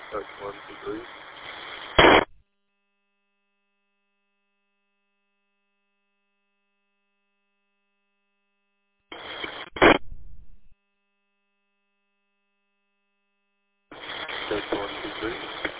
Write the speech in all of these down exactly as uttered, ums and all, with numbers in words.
That's one, two, three. That's one, two, three.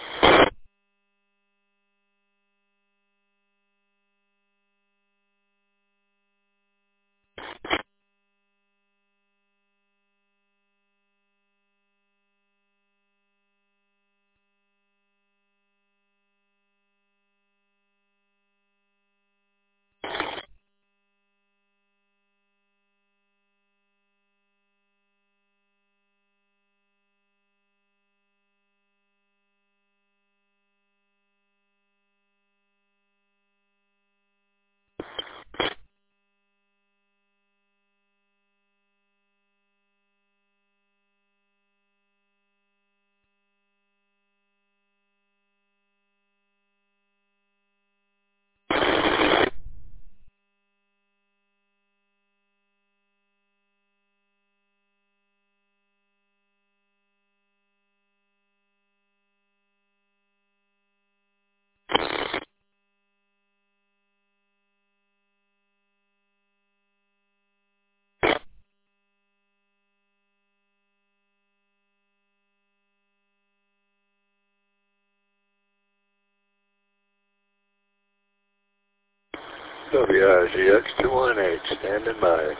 W I G X two one eight, standing by.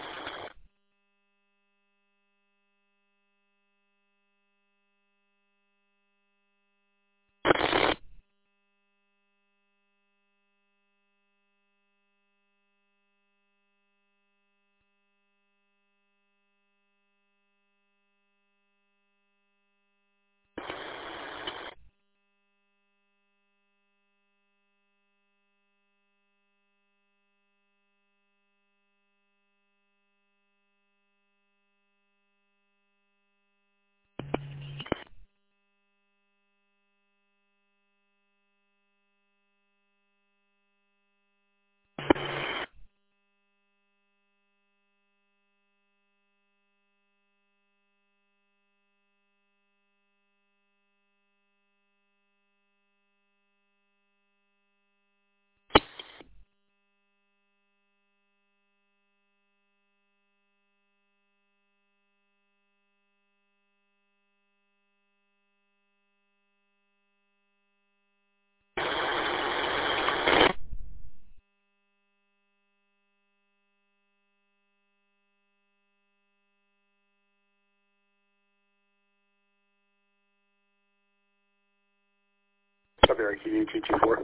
W R Q two two four.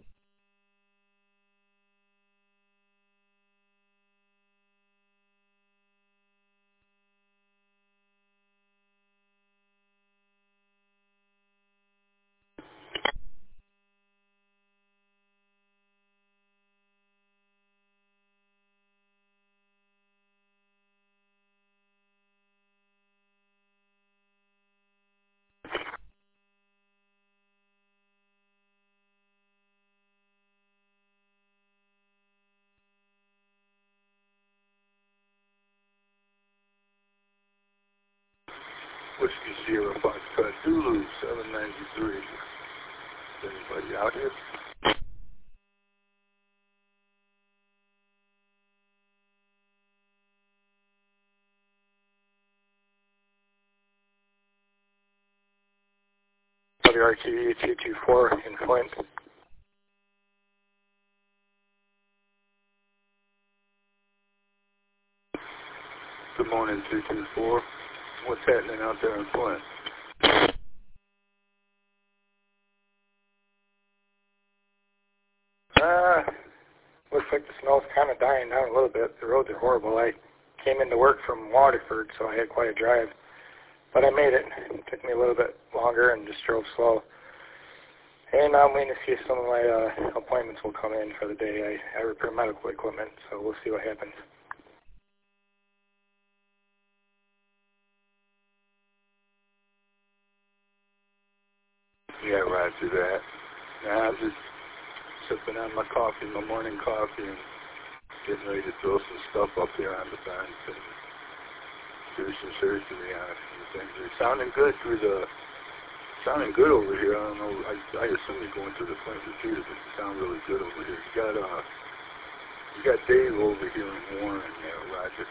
Whiskey Sierra Foxtrot Zulu seven ninety-three. Is anybody out here? W R Q two two four in Flint. Good morning, two two four. What's happening out there in Flint? Uh, looks like the snow's kind of dying down a little bit. The roads are horrible. I came into work from Waterford, so I had quite a drive. But I made it. It took me a little bit longer and just drove slow. And I'm waiting to see if some of my uh, appointments will come in for the day. I, I repair medical equipment, so we'll see what happens. Yeah, right through that. Nah, I'm just sipping on my coffee, my morning coffee, and getting ready to throw some stuff up here on the fence and do some surgery on it. Things are sounding good through the Sounding good over here. I don't know. I, I assume you're going through the Flint repeater, but you sound really good over here. You got uh, you got Dave over here in Warren there, Roger.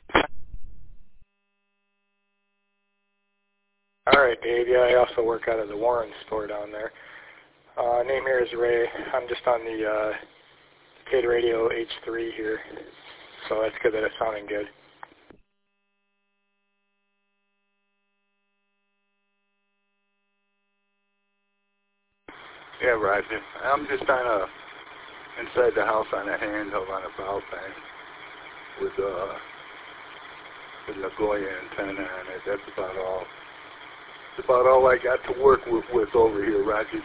All right, Dave. Yeah, I also work out of the Warren store down there. Uh, name here is Ray. I'm just on the uh, K Radio H three here, so that's good that it's sounding good. Yeah, Roger. I'm just on a inside the house on a handheld on a bow thing with uh with Nagoya antenna on it. That's about all. That's about all I got to work with, with over here, Roger.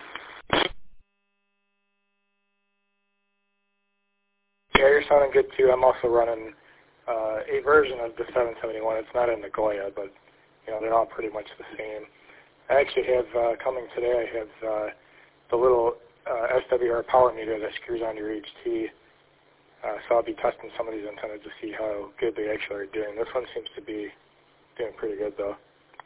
Yeah, you're sounding good too. I'm also running uh, a version of the seven seventy-one. It's not a Nagoya, but you know they're all pretty much the same. I actually have uh, coming today. I have uh, the little uh, S W R power meter that screws onto your H T. Uh, so I'll be testing some of these antennas to see how good they actually are doing. This one seems to be doing pretty good though.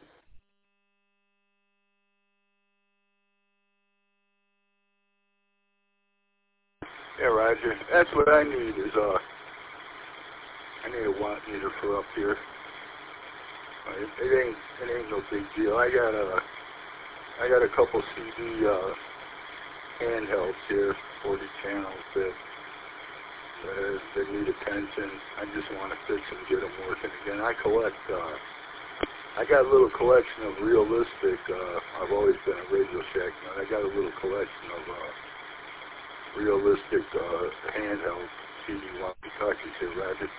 Yeah, Roger. That's what I need is uh, I need a watt meter for up here. Uh, it, it ain't it ain't no big deal. I got a I got a couple C D uh, handhelds here, forty channels that uh, that need attention. I just want to fix and get them working again. I collect. Uh, I got a little collection of realistic. Uh, I've always been a Radio Shack nut. I got a little collection of uh, realistic uh, handheld C D walkie-talkies here, Roger.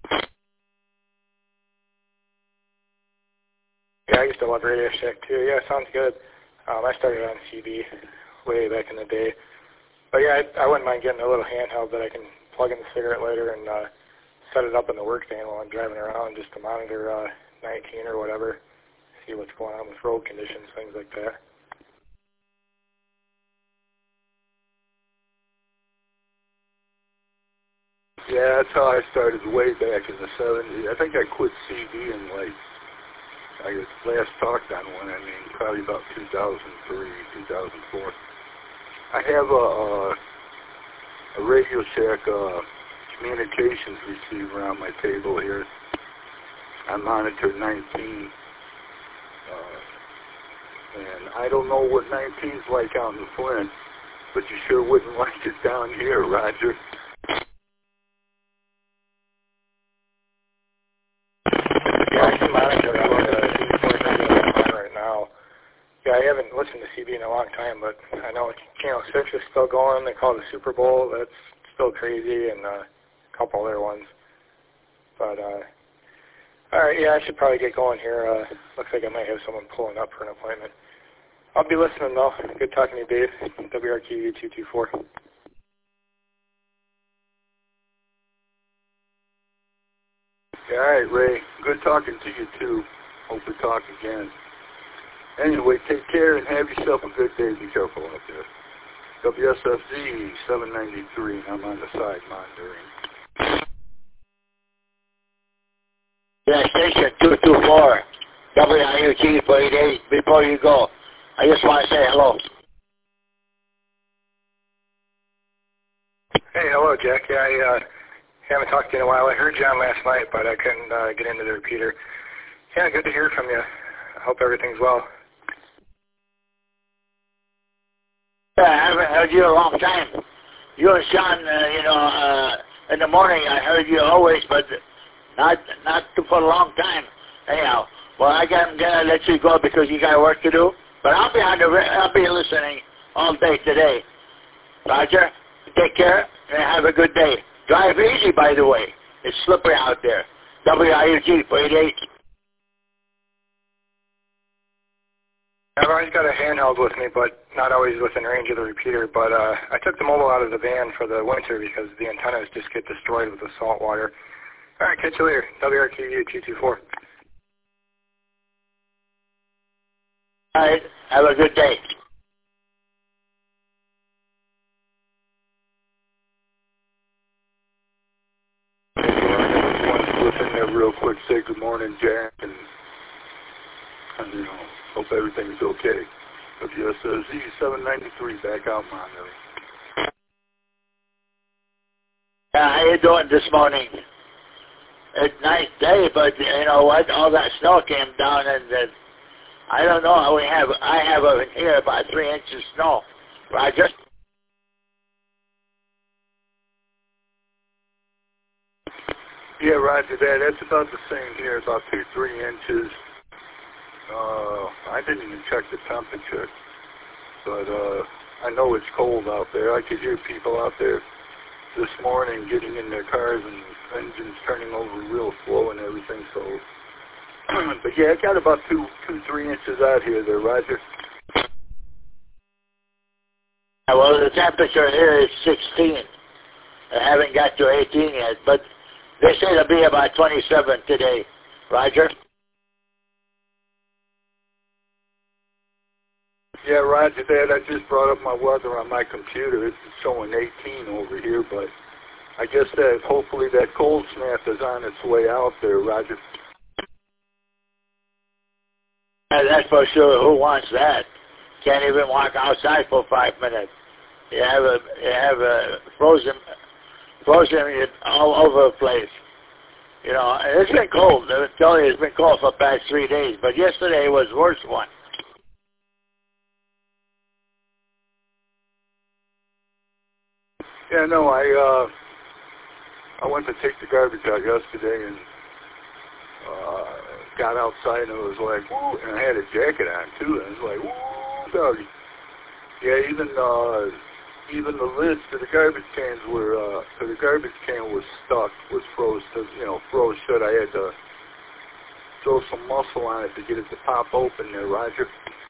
Yeah, I used to love Radio Shack too. Yeah, it sounds good. Um, I started on C B way back in the day. But yeah, I, I wouldn't mind getting a little handheld that I can plug in the cigarette lighter and uh, set it up in the work van while I'm driving around just to monitor uh, nineteen or whatever, see what's going on with road conditions, things like that. Yeah, that's how I started way back in the seventies. I think I quit C D in like, I last talked on one, I mean, probably about two thousand three, two thousand four. I have a, a, a Radio Shack uh, communications receiver on my table here. I monitor nineteen, uh, and I don't know what nineteen's like out in Flint, but you sure wouldn't like it down here, Roger. Yeah, I can monitor on the eighty-four ninety I'm on right now. Yeah, I haven't listened to C B in a long time, but I know Channel six is still going. They call it the Super Bowl. That's still crazy, and uh, a couple other ones. But, uh, all right, yeah, I should probably get going here. Uh, looks like I might have someone pulling up for an appointment. I'll be listening, though. Good talking to you, Dave. W R Q U two two four. Yeah, all right, Ray. Good talking to you, too. Hope we talk again. Anyway, take care and have yourself a good day. Be careful out there. W S F Z seven ninety-three, and I'm on the side monitoring. Yeah, station two two four, W I U G four eight eight. Before you go, I just want to say hello. Hey, hello, Jack. Yeah, I uh, haven't talked to you in a while. I heard you on last night, but I couldn't uh, get into the repeater. Yeah, good to hear from you. I hope everything's well. Yeah, I haven't heard you in a long time. You and Sean, uh, you know, uh, in the morning I heard you always, but not not for a long time. Anyhow, well, I got, I'm gonna let you go because you got work to do. But I'll be on the, I'll be listening all day today. Roger, take care and have a good day. Drive easy, by the way. It's slippery out there. W I U G four eight eight. I've always got a handheld with me, but not always within range of the repeater. But uh, I took the mobile out of the van for the winter because the antennas just get destroyed with the salt water. All right, catch you later. W R Q U two two four. All right, have a good day. I want to slip in there real quick, say good morning, Jack, and, and you know, hope everything's okay. W S O Z seven ninety-three back out monitoring. Yeah, how you doing this morning? It's a nice day, but you know what? All that snow came down, and uh, I don't know how we have. I have over here about three inches of snow. Roger. Yeah, Roger that. That's about the same here, about two, three inches. Uh, I didn't even check the temperature, but uh, I know it's cold out there. I could hear people out there this morning getting in their cars and engines turning over real slow and everything. So, but yeah, I got about two, two, three inches out here there, Roger. Well, the temperature here is sixteen. I haven't got to eighteen yet, but they say it'll be about twenty-seven today. Roger. Yeah, Roger that. I just brought up my weather on my computer. It's showing eighteen over here, but I guess that hopefully that cold snap is on its way out there, Roger. Yeah, that's for sure. Who wants that? Can't even walk outside for five minutes. You have a you have a frozen frozen all over the place. You know, and it's been cold. I tell you, it's been cold for the past three days. But yesterday was the worst one. Yeah, no, I uh, I went to take the garbage out yesterday and uh, got outside and it was like, woo, and I had a jacket on too, and it was like, woo, doggy. Yeah, even uh, even the lids to the garbage cans were, uh, to the garbage can was stuck, was froze, to, you know, froze shut. I had to throw some muscle on it to get it to pop open there, Roger.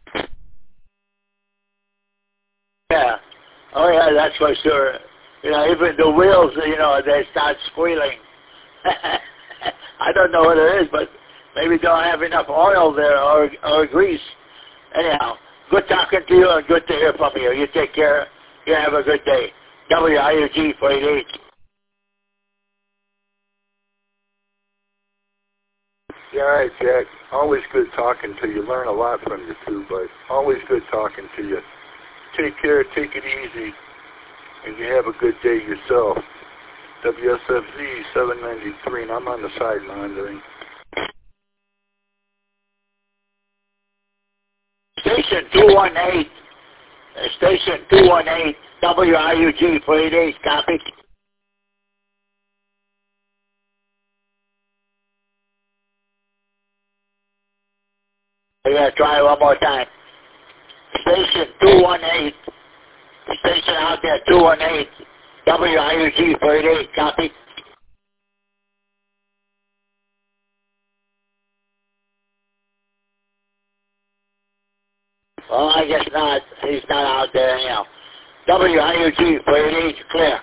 Yeah. Oh yeah, that's for sure. You know, even the wheels, you know, they start squealing. I don't know what it is, but maybe they don't have enough oil there or, or grease. Anyhow, good talking to you and good to hear from you. You take care. You have a good day. W I U G four eighty-eight. Yeah, all right, Jack. Always good talking to you. Learn a lot from you, too, but always good talking to you. Take care. Take it easy. And you have a good day yourself. W S F Z seven ninety-three, and I'm on the side monitoring. Station two one eight. Uh, station two one eight. W I U G four eighty-eight. Copy. Yeah, try one more time. Station two one eight. Station out there two one eight. W I U G four eighty-eight. Copy. Well, I guess not. He's not out there anyhow. W I U G four eighty-eight, clear.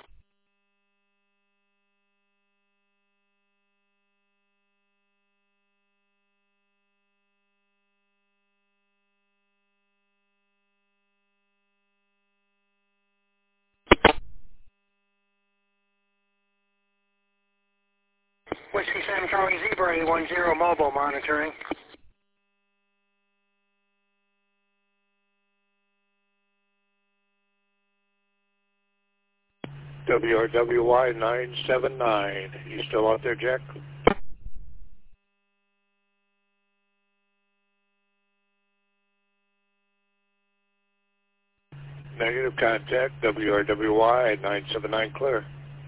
Whiskey Sam Charlie Zebra eight one zero mobile monitoring. W R W Y nine seven nine. You still out there, Jack? Negative contact. W R W Y nine seven nine clear.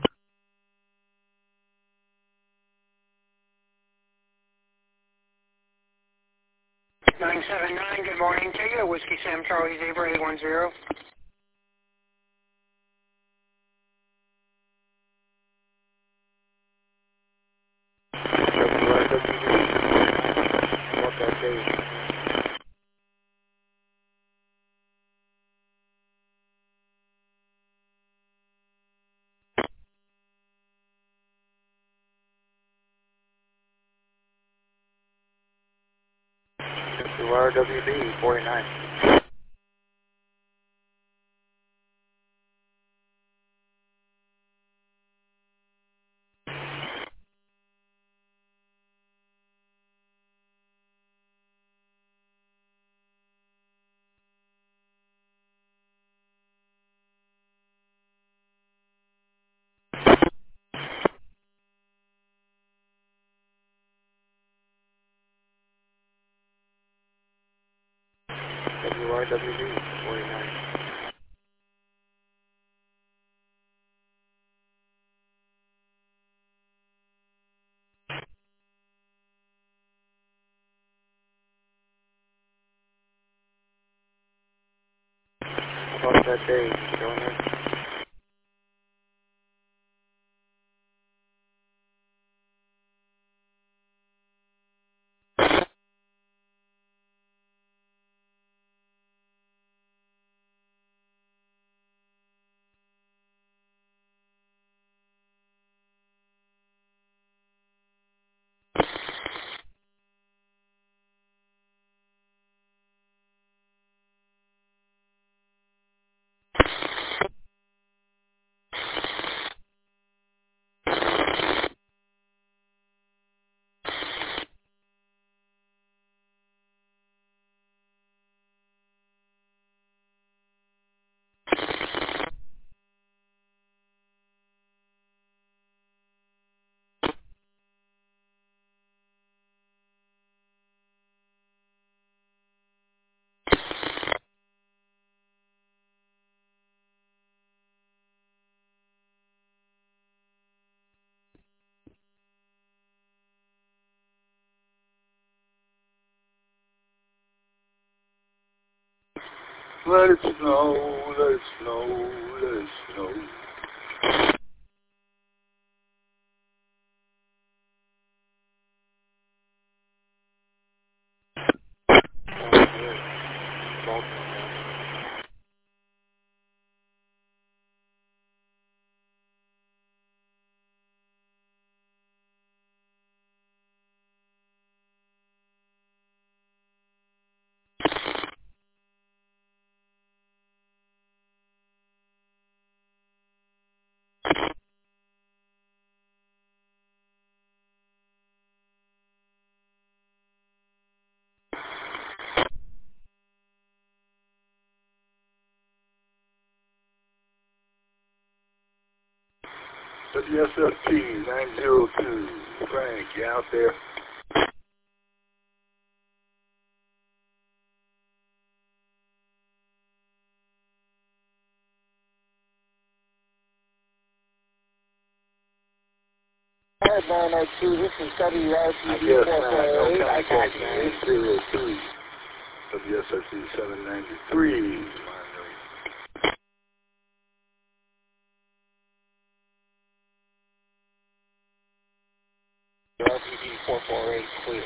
nine seven nine, good morning to you. Whiskey Sam Charlie Zebra eight one zero. W R W D. What that day? W R W D forty-nine. W R W D forty-nine. How about that day? Still in there? Let it snow, let it snow, let it snow. W S F T nine zero two, Frank, you out there? nine oh two, this is W R T D I guess four not. four eight. No I got contact you. nine zero three. W S F T seven ninety-three. R T D four four eight clear.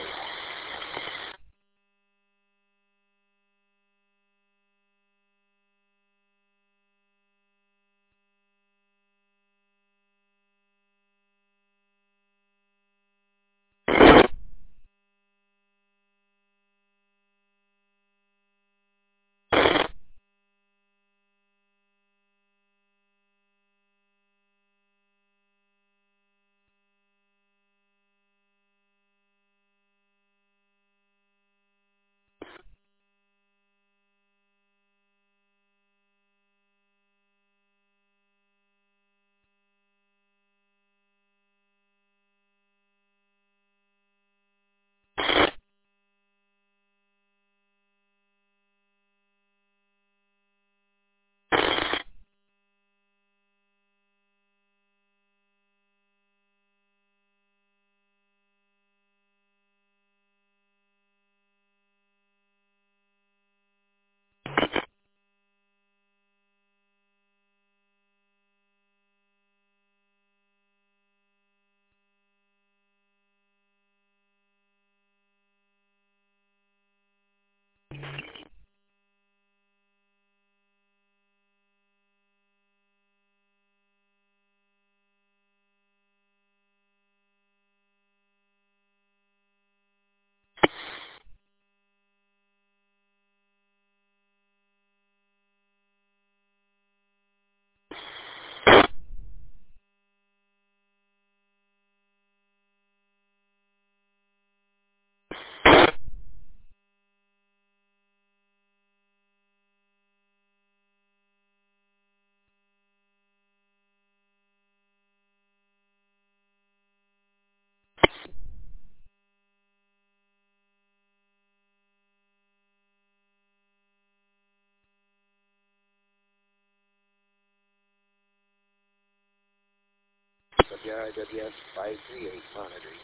W R W S five three eight monitoring.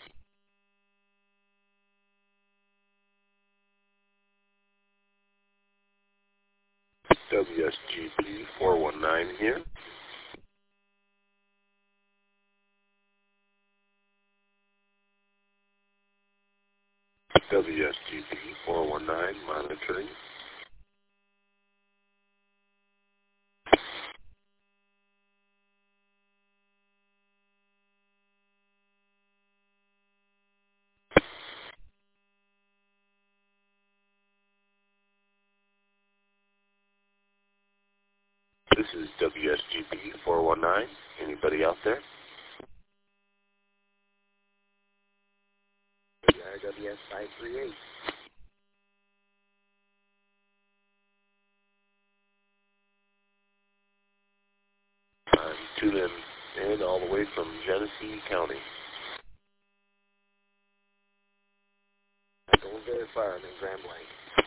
W S G P four one nine here. W S G P four one nine monitoring. This is W S G P four one nine. Anybody out there? W R W S five three eight. I'm tuning in all the way from Genesee County. Not going very far, I'm in Grand Blanc.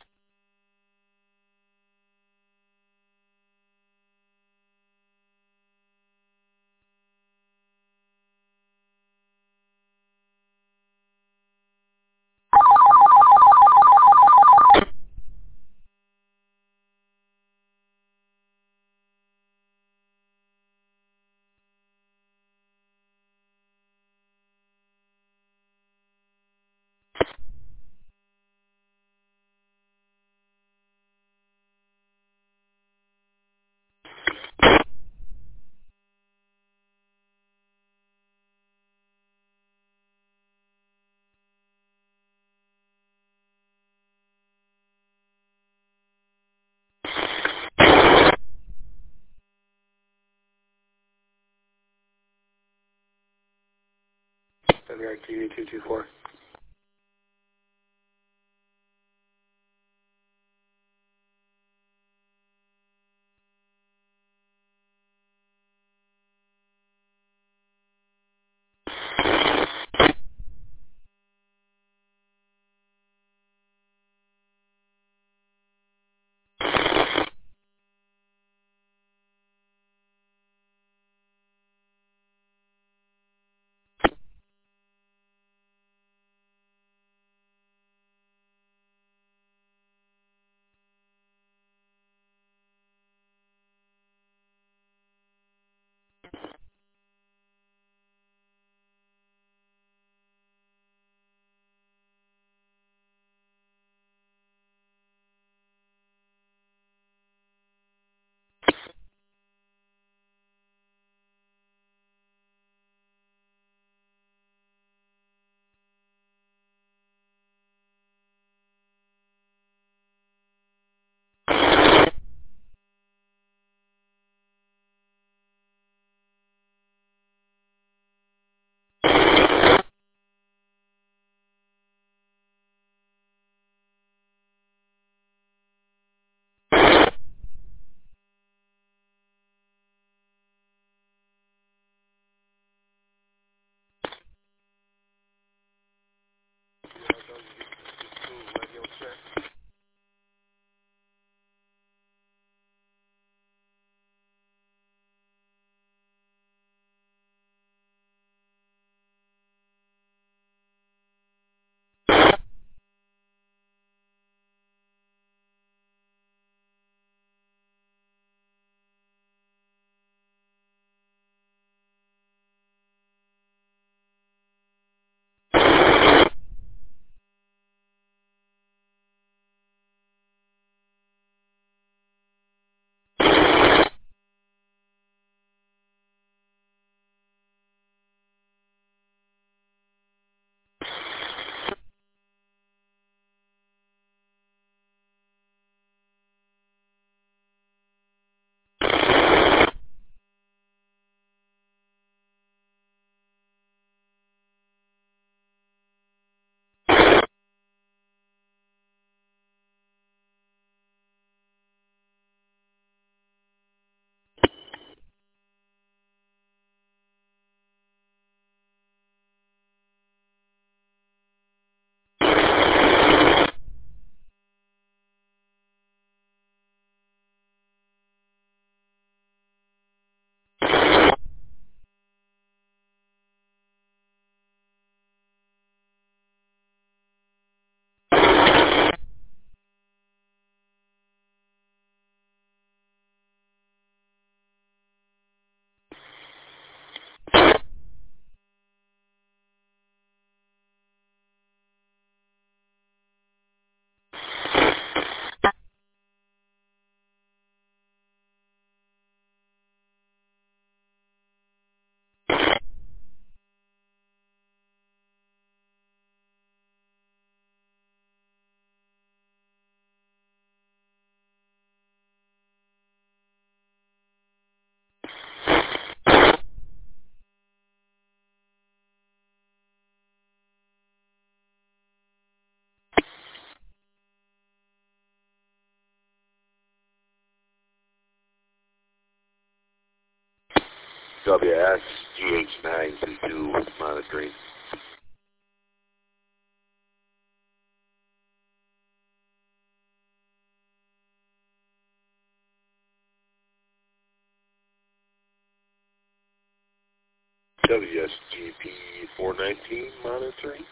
W R T V two two four. W S G H nine two two monitoring. W S G P four nineteen monitoring.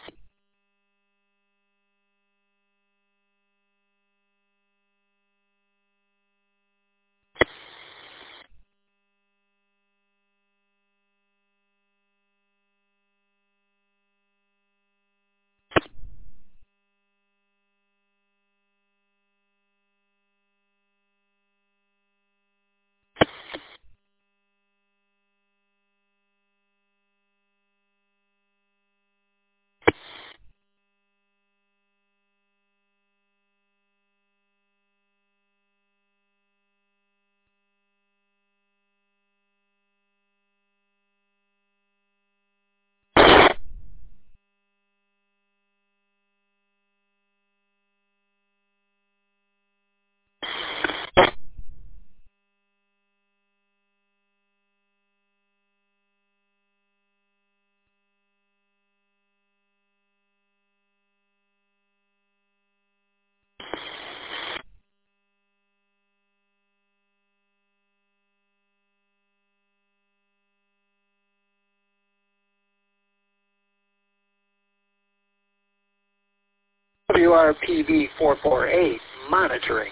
W R P B four four eight monitoring.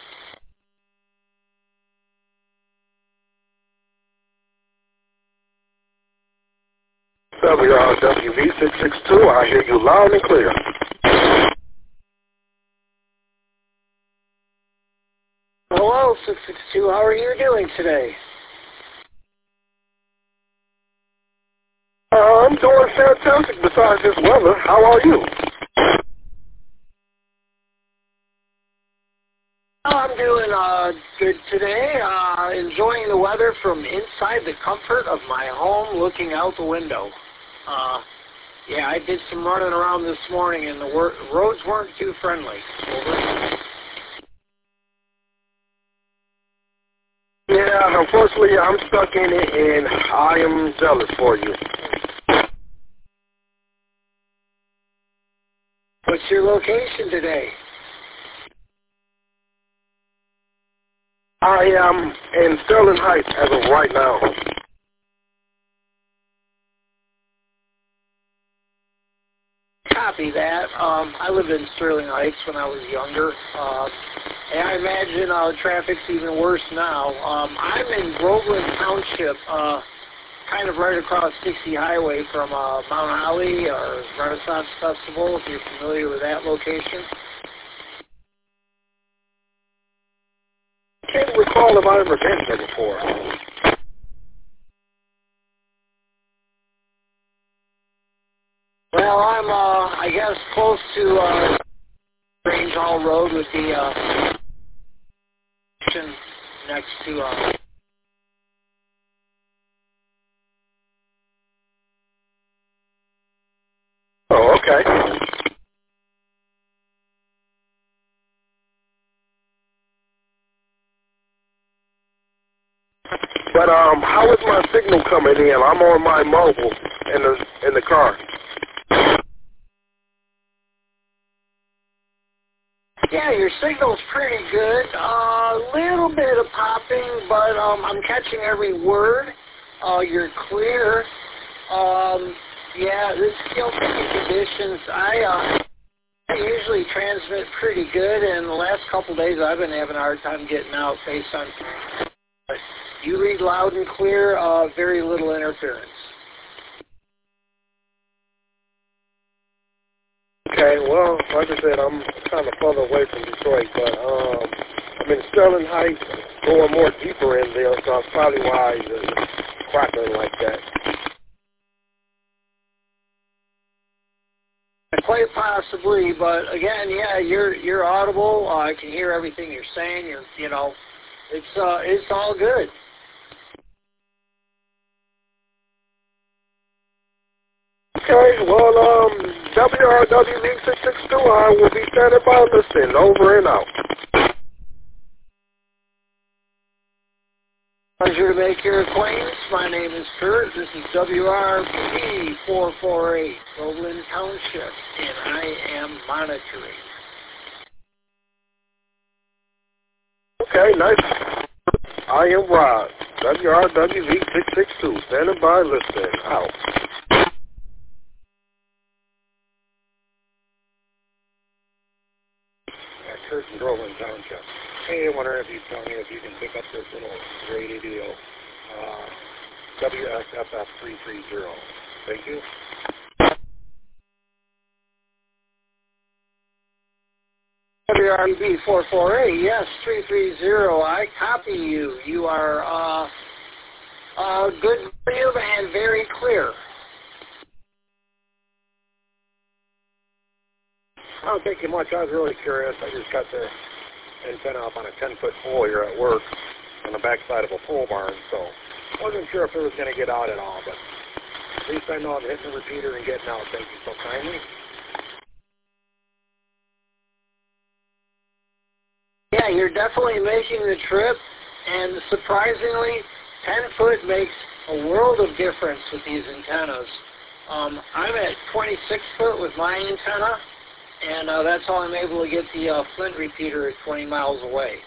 W R W V six six two, I hear you loud and clear. Hello, six six two. How are you doing today? Uh, I'm doing fantastic besides this weather. How are you? I'm doing uh, good today. Uh, enjoying the weather from inside the comfort of my home, looking out the window. Uh, yeah, I did some running around this morning, and the wor- roads weren't too friendly. Over. Yeah, unfortunately, I'm stuck in it, and I am jealous for you. What's your location today? I am in Sterling Heights as of right now. Copy that. Um, I lived in Sterling Heights when I was younger, uh, and I imagine uh, traffic's even worse now. Um, I'm in Groveland Township, uh, kind of right across Dixie Highway from uh, Mount Holly or Renaissance Festival, if you're familiar with that location. I can't recall if I ever been there before. Well, I'm, uh, I guess, close to uh, Range Hall Road would be uh, next to. Uh, Oh, okay. But um, how is my signal coming in? I'm on my mobile in the in the car. Yeah, your signal's pretty good. A uh, little bit of popping, but um, I'm catching every word. Uh, you're clear. Um, yeah, this still conditions. I uh, I usually transmit pretty good, and the last couple of days I've been having a hard time getting out based on. You read loud and clear. Uh, very little interference. Okay, well, like I said, I'm kind of further away from Detroit, but um, I'm in Sterling Heights, going more deeper in there, so that's probably why it's crackling like that. Quite possibly, but again, yeah, you're you're audible. Uh, I can hear everything you're saying. You're, you know, it's uh, it's all good. Okay, well, um, W R W V six six two, I will be standing by listening, over and out. Pleasure to make your acquaintance. My name is Kurt. This is W R P D four four eight, Groveland Township, and I am monitoring. Okay, nice. I am Rod. W R W V six six two. Standing by, listening. Out. Kurt in Groveland Township. Hey, I wonder if you tell me if you can pick up this little radio, uh, W S F F three three zero. Thank you. W R B four four eight, yes, three three zero. I copy you. You are uh, uh, good volume and very clear. I don't think you much. I was really curious. I just got the antenna up on a ten-foot pole here at work on the backside of a pole barn, so I wasn't sure if it was going to get out at all, but at least I know I'm hitting the repeater and getting out. Thank you so kindly. Yeah, you're definitely making the trip, and surprisingly, ten foot makes a world of difference with these antennas. Um, I'm at twenty-six foot with my antenna, and uh, that's how I'm able to get the uh, Flint repeater at twenty miles away.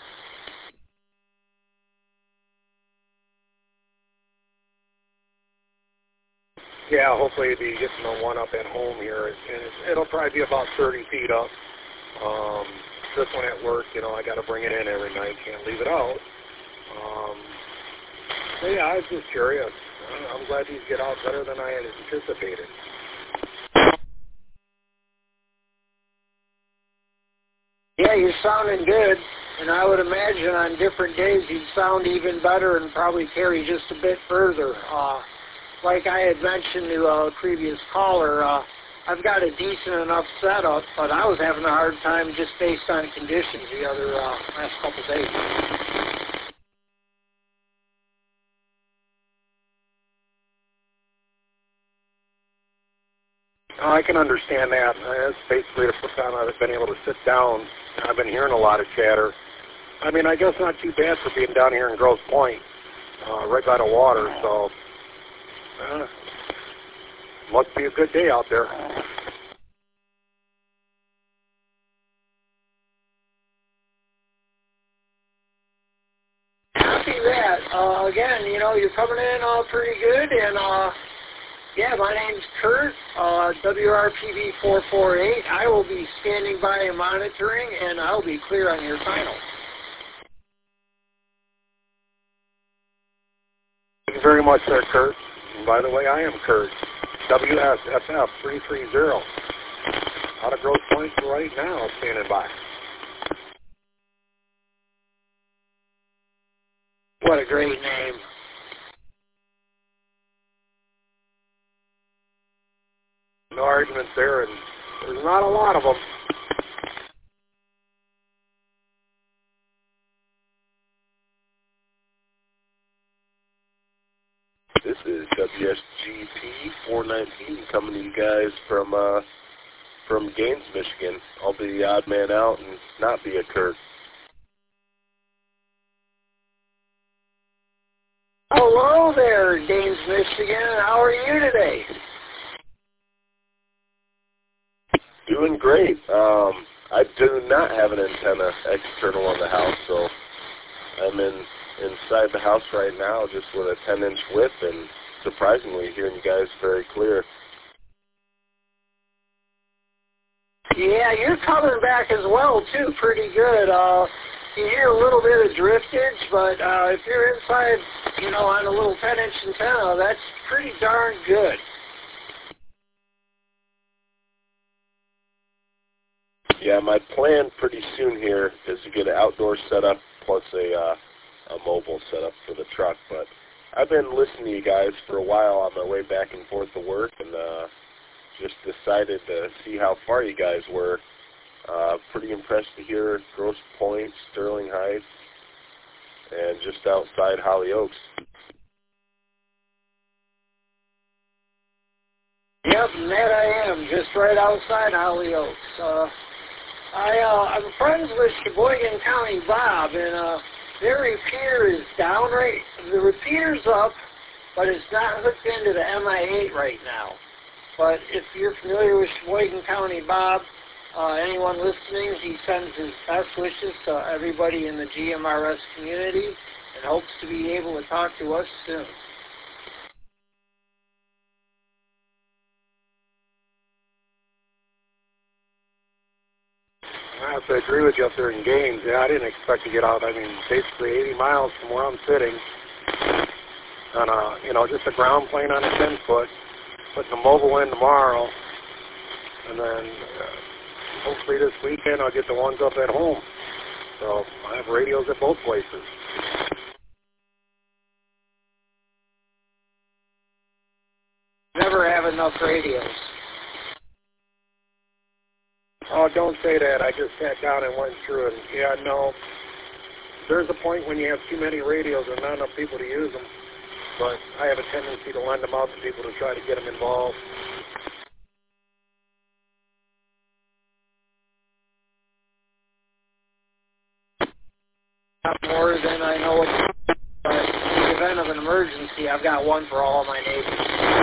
Yeah, hopefully be getting the one up at home here, and it's, it'll probably be about thirty feet up. Um, this one at work, you know, I got to bring it in every night, can't leave it out. Um, so yeah, I was just curious. I'm glad these get out better than I had anticipated. Yeah, you're sounding good, and I would imagine on different days you'd sound even better and probably carry just a bit further. Uh, like I had mentioned to a previous caller, uh, I've got a decent enough setup, but I was having a hard time just based on conditions the other uh, last couple days. Oh, I can understand that. That's basically the first time I've been able to sit down. I've been hearing a lot of chatter. I mean, I guess not too bad for being down here in Grosse Pointe, uh, right by the water, so uh, must be a good day out there. Copy that. Uh, again, you know, you're coming in uh, pretty good, and uh, yeah, my name's Kurt, uh, W R P V four four eight. I will be standing by and monitoring, and I'll be clear on your final. Thank you very much, sir, Kurt. And by the way, I am Kurt, W S F F three three zero. Out of Grosse Pointe right now, standing by. What a great name. No arguments there, and there's not a lot of them. This is W S G P four nineteen coming to you guys from uh, from Gaines, Michigan. I'll be the odd man out and not be a Kurt. Hello there, Gaines, Michigan. How are you today? Doing great. Um, I do not have an antenna external on the house, so I'm in inside the house right now just with a ten inch width, and surprisingly hearing you guys very clear. Yeah, you're coming back as well, too, pretty good. Uh, you hear a little bit of driftage, but uh, if you're inside, you know, on a little ten inch antenna, that's pretty darn good. Yeah, my plan pretty soon here is to get an outdoor setup plus a uh, a mobile setup for the truck. But I've been listening to you guys for a while on my way back and forth to work, and uh, just decided to see how far you guys were. Uh, pretty impressed to hear Grosse Pointe, Sterling Heights, and just outside Hollyoaks. Yep, and that I am, just right outside Hollyoaks. Uh, I, uh, I'm friends with Sheboygan County Bob, and uh, their repeater is down right, the repeater's up, but it's not hooked into the M I eight right now. But if you're familiar with Sheboygan County Bob, uh, anyone listening, he sends his best wishes to everybody in the G M R S community and hopes to be able to talk to us soon. I have to agree with you up there in Gaines. Yeah, I didn't expect to get out. I mean, basically eighty miles from where I'm sitting on a, you know, just a ground plane on a ten foot, putting a mobile in tomorrow, and then uh, hopefully this weekend I'll get the ones up at home. So I have radios at both places. Never have enough radios. Oh, don't say that. I just sat down and went through it. Yeah, no. There's a point when you have too many radios and not enough people to use them. But I have a tendency to lend them out to people to try to get them involved. Not more than I know what. But in the event of an emergency, I've got one for all of my neighbors.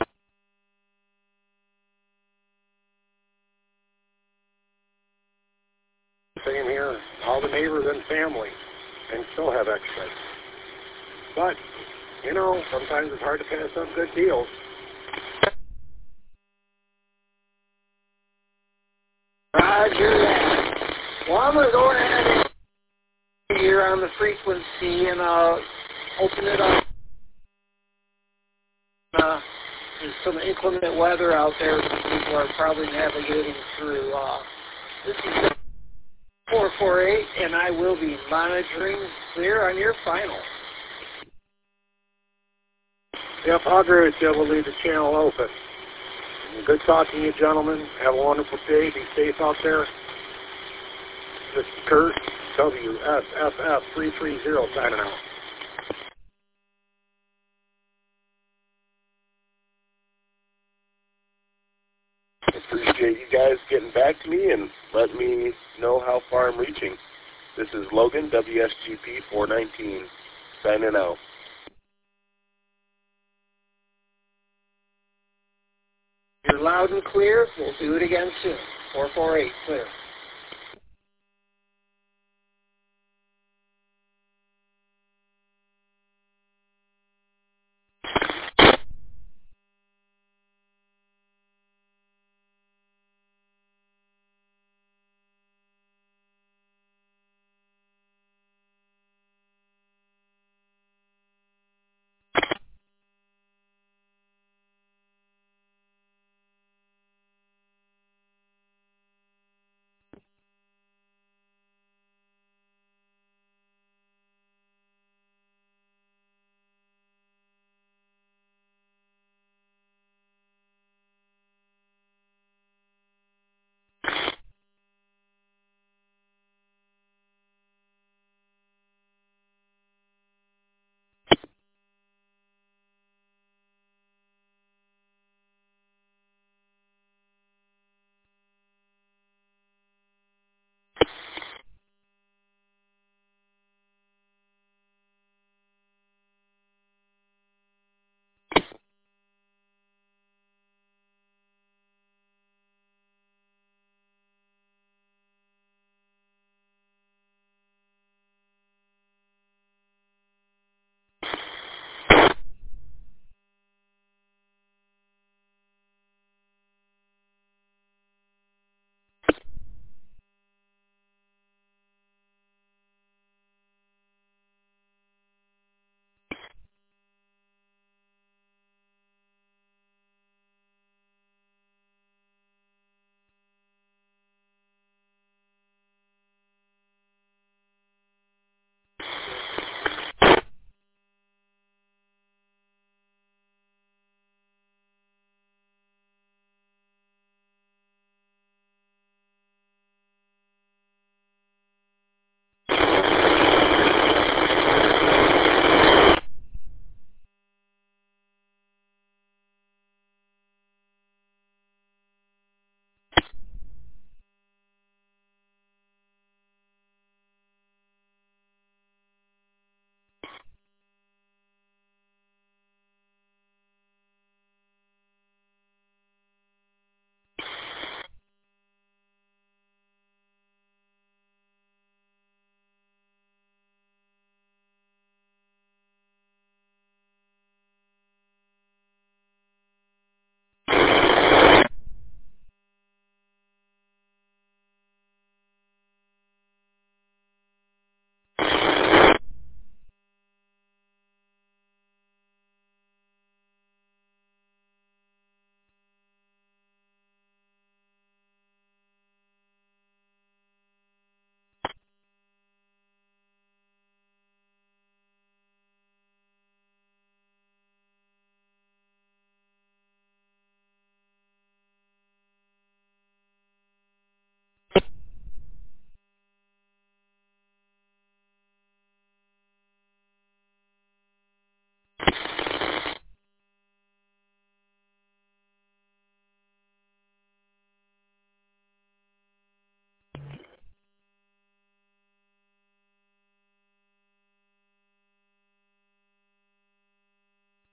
Same here. All the neighbors and family, and still have extras. But, you know, sometimes it's hard to pass up good deals. Roger that. Well, I'm going to go ahead and here on the frequency and uh, open it up. Uh, there's some inclement weather out there that people are probably navigating through. Uh, this is four four eight, and I will be monitoring clear on your final. Yep, I'll agree with you. We'll leave the channel open. Good talking to you, gentlemen. Have a wonderful day. Be safe out there. This is Kurt, W S F F three three zero, signing out. Appreciate you guys getting back to me and letting me know how far I'm reaching. This is Logan, W S G P four nineteen, signing out. You're loud and clear. We'll do it again soon. four four eight, clear.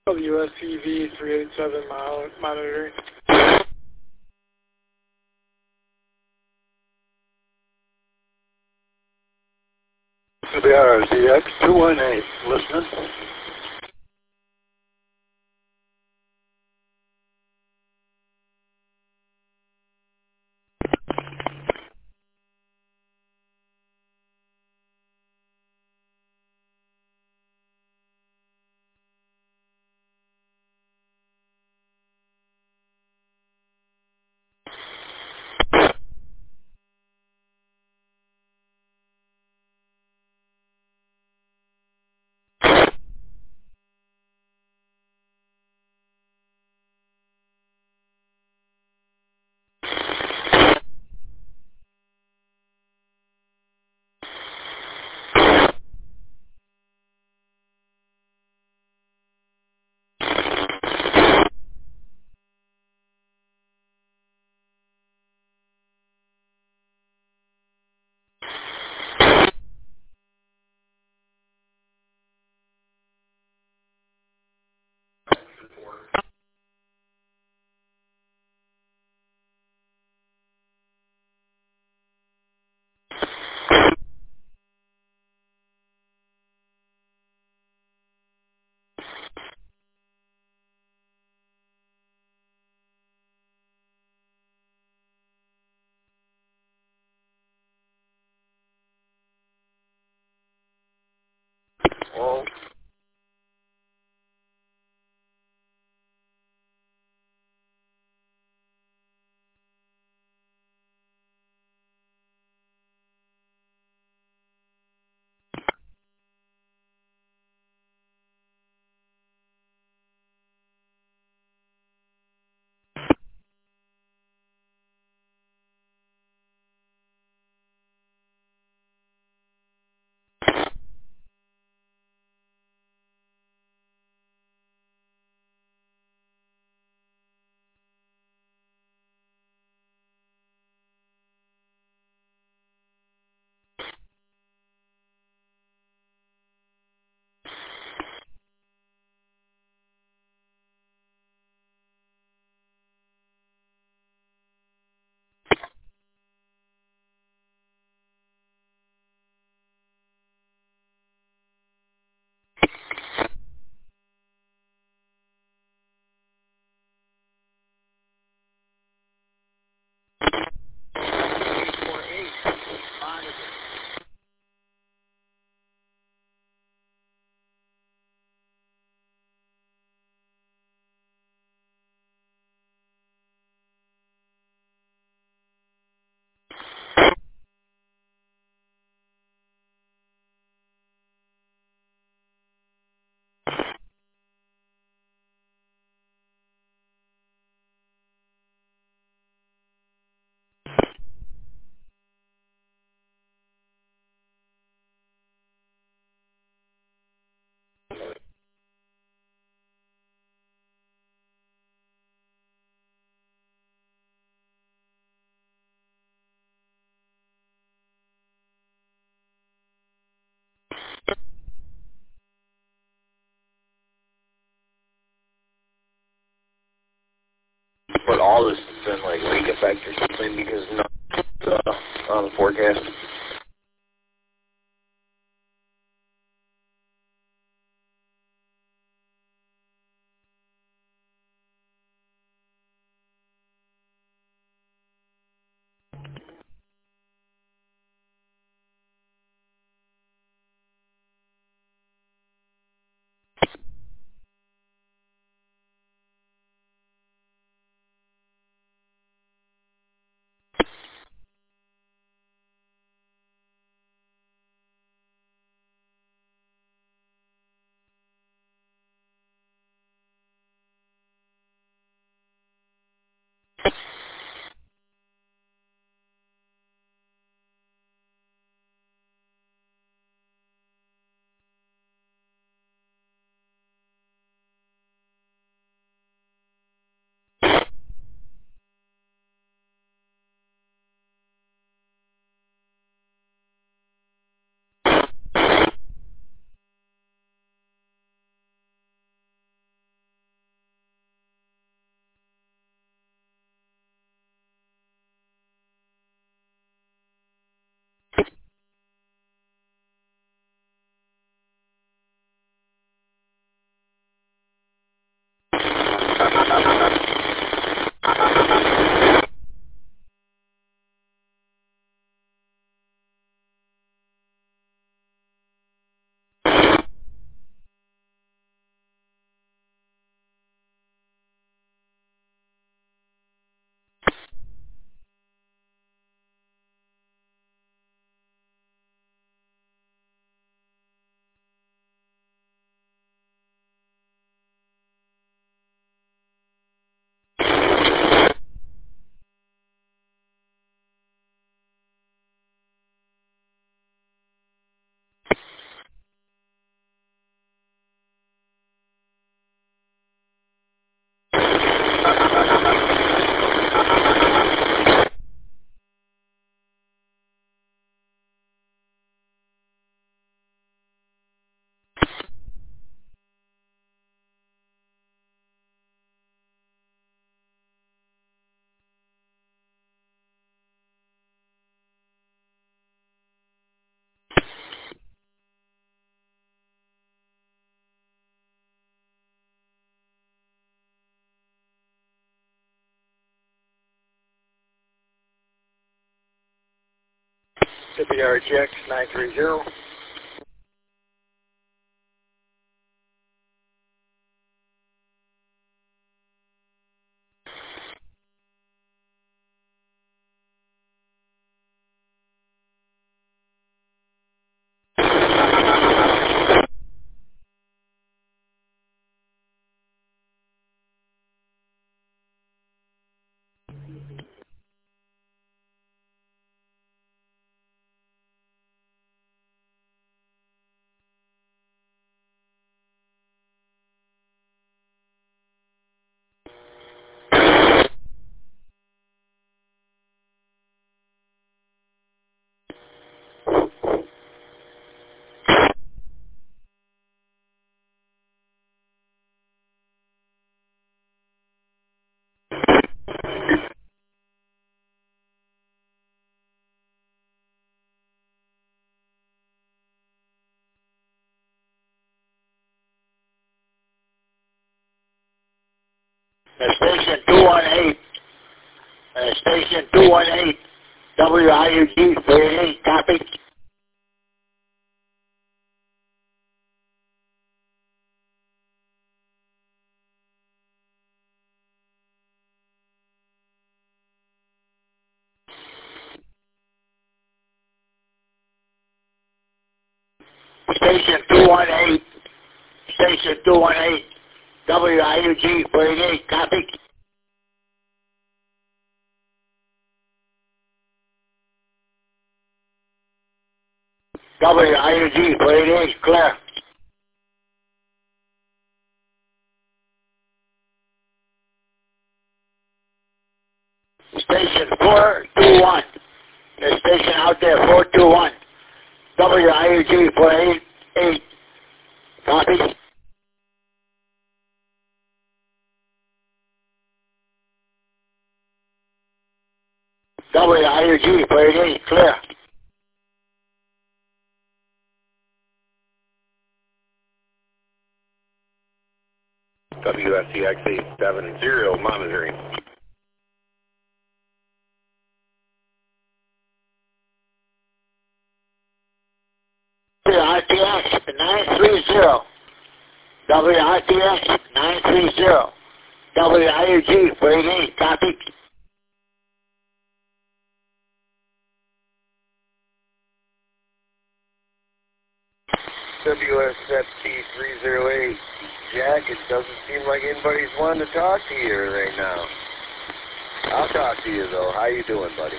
W S C V three eight seven monitoring. W R Z X two one eight, listening. Oh. But all this has been like lake effect or something because no uh, on the forecast. W R G X nine three zero. Uh, station two one eight, uh, station two one eight, W I U G thirty-eight, copy. Station two one eight, station two one eight, W I U G thirty-eight, copy. W I U G thirty-eight, clear. Station four two one, the station out there, four two one, W I U G forty-eight, copy. W I U G forty-eight, clear. W S C X eight seven zero monitoring. W R T X nine three zero, W R T X nine three zero, W I U G forty-eight, copy. W S F T three zero eight, Jack, it doesn't seem like anybody's wanting to talk to you right now. I'll talk to you, though. How you doing, buddy?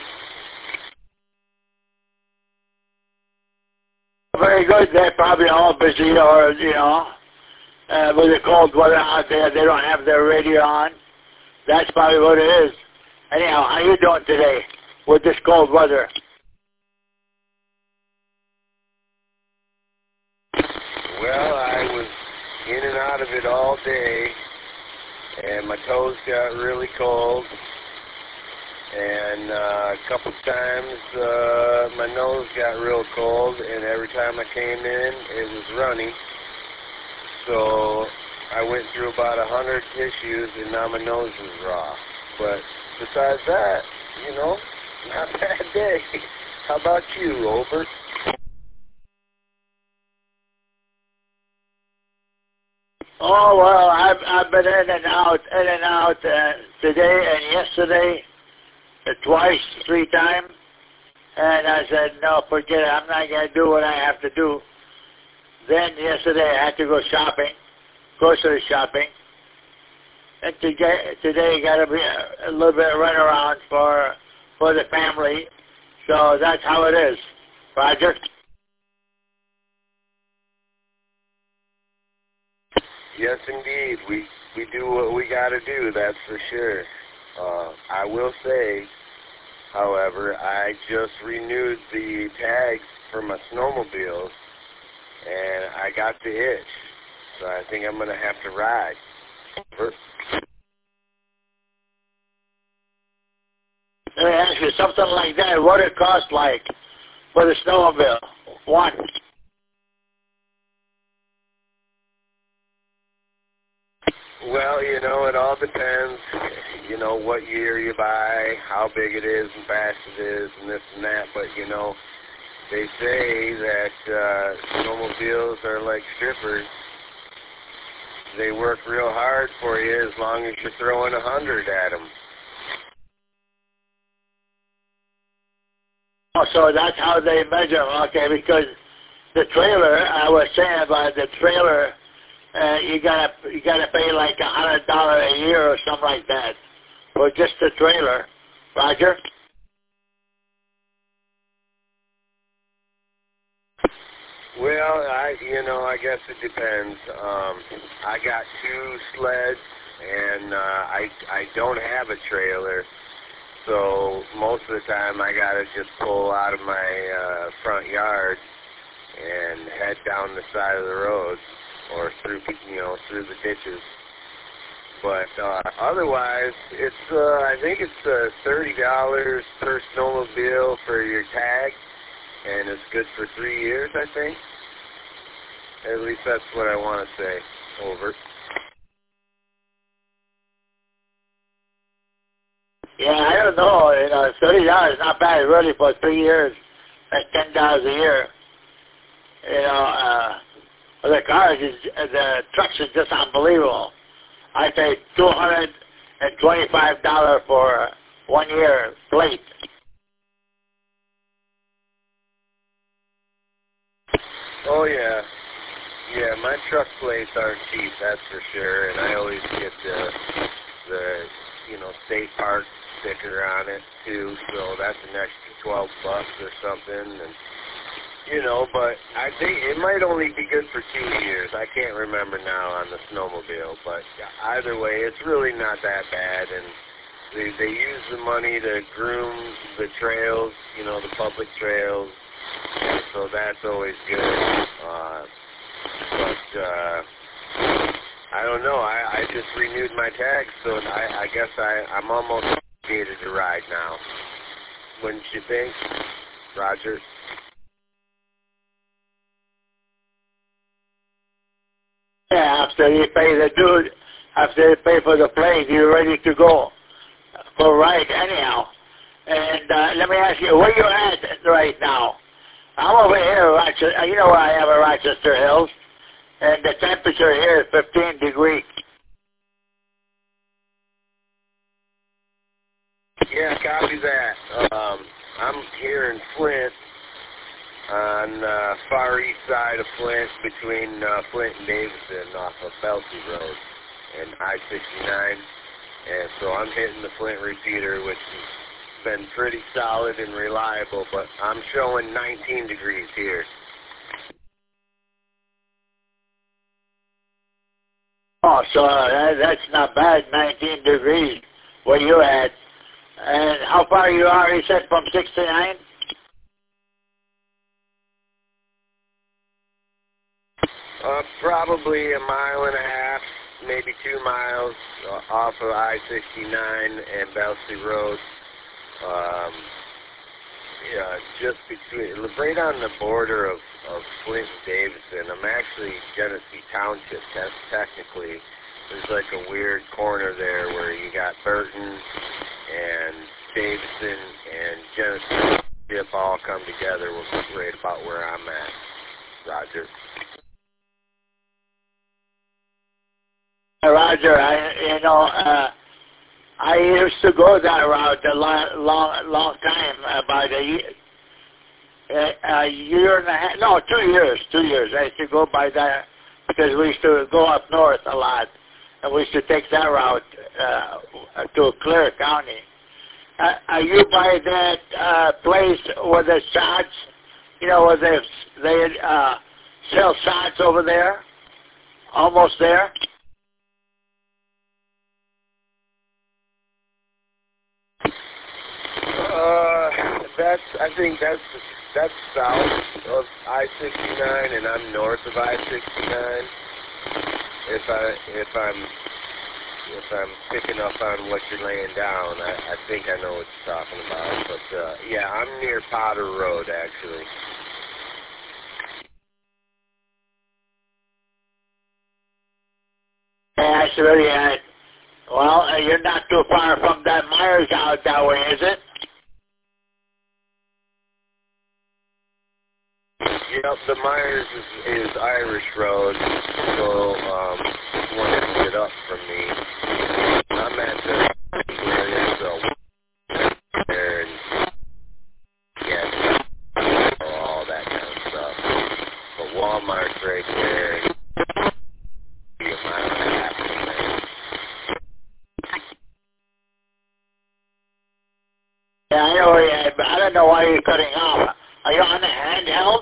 Very good. They're probably all busy or, you know, uh, with the cold weather out there, they don't have their radio on. That's probably what it is. Anyhow, how you doing today with this cold weather? Well, I was in and out of it all day, and my toes got really cold, and uh, a couple times uh, my nose got real cold, and every time I came in, it was runny. So I went through about a hundred tissues, and now my nose is raw. But besides that, you know, not a bad day. How about you, Over? Oh, well, I've, I've been in and out, in and out uh, today and yesterday, uh, twice, three times. And I said, no, forget it. I'm not going to do what I have to do. Then yesterday I had to go shopping, grocery shopping. And today, today got to be a, a little bit of run around for, for the family. So that's how it is. Roger? Yes, indeed. We we do what we got to do, that's for sure. Uh, I will say, however, I just renewed the tags for my snowmobiles, and I got the itch. So I think I'm going to have to ride. Let me ask you something like that. What it cost like for the snowmobile? One. Well, you know, it all depends, you know, what year you buy, how big it is and fast it is and this and that. But, you know, they say that uh, snowmobiles are like strippers. They work real hard for you as long as you're throwing a hundred at them. Oh, so that's how they measure them, okay, because the trailer, I was saying about the trailer, uh, you gotta you gotta pay like a hundred dollar a year or something like that for just the trailer. Roger? Well, I you know I guess it depends. Um, I got two sleds, and uh, I I don't have a trailer. So most of the time I gotta just pull out of my uh, front yard and head down the side of the road or through, you know, through the ditches. But uh, otherwise, it's uh, I think it's uh, thirty dollars per snowmobile for your tag, and it's good for three years, I think. At least that's what I want to say. Over. Yeah, I don't know. You know, thirty dollars is not bad really for three years. That's ten dollars a year. You know, uh, the cars is the trucks is just unbelievable. I pay two hundred and twenty-five dollars for one year plate. Oh yeah, yeah. My truck plates aren't cheap, that's for sure. And I always get the the you know state park sticker on it too, so that's an extra twelve bucks or something. And you know, but I think it might only be good for two years. I can't remember now on the snowmobile, but either way, it's really not that bad. And they they use the money to groom the trails, you know, the public trails. So that's always good. Uh, but uh, I don't know. I, I just renewed my tag, so I, I guess I, I'm almost obligated to ride now. Wouldn't you think, Roger? Yeah, after you pay the dude, after you pay for the plane, you're ready to go for a ride anyhow. And uh, let me ask you, where you at right now? I'm over here, Rochester. You know where I am at Rochester Hills, and the temperature here is fifteen degrees. Yeah, copy that. Um, I'm here in Flint, on uh, far east side of Flint, between uh, Flint and Davidson, off of Belsey Road and I sixty-nine. And so I'm hitting the Flint repeater, which has been pretty solid and reliable, but I'm showing nineteen degrees here. Oh, so uh, that's not bad, nineteen degrees where you at. And how far you are, you said, from sixty-nine? Uh, probably a mile and a half, maybe two miles uh, off of I sixty-nine and Belsey Road. Um, yeah, just between, right on the border of, of Flint and Davidson. I'm actually Genesee Township, that's technically. There's like a weird corner there where you got Burton and Davidson and Genesee Township all come together right about where I'm at, Roger. Roger, I, you know, uh, I used to go that route a long, long, long time, about a year, a year and a half, no, two years, two years. I used to go by that because we used to go up north a lot, and we used to take that route uh, to Clare County. Uh, are you by that uh, place where the sods, you know, where they, they uh, sell sods over there? Almost there? Uh, that's, I think that's, that's south of I sixty-nine, and I'm north of I sixty-nine. If I, if I'm, if I'm picking up on what you're laying down, I, I think I know what you're talking about. But, uh, yeah, I'm near Potter Road, actually. Actually, uh, well, uh, you're not too far from that Myers out that way, is it? Yep, the Myers is, is Irish Road, so um, one exit up from me. I'm at the area, so there and yeah, all that kind of stuff. But Walmart's right there. And be a mile and a half from there. Yeah, I know. Yeah, but I don't know why you're cutting off. Are you on the handheld?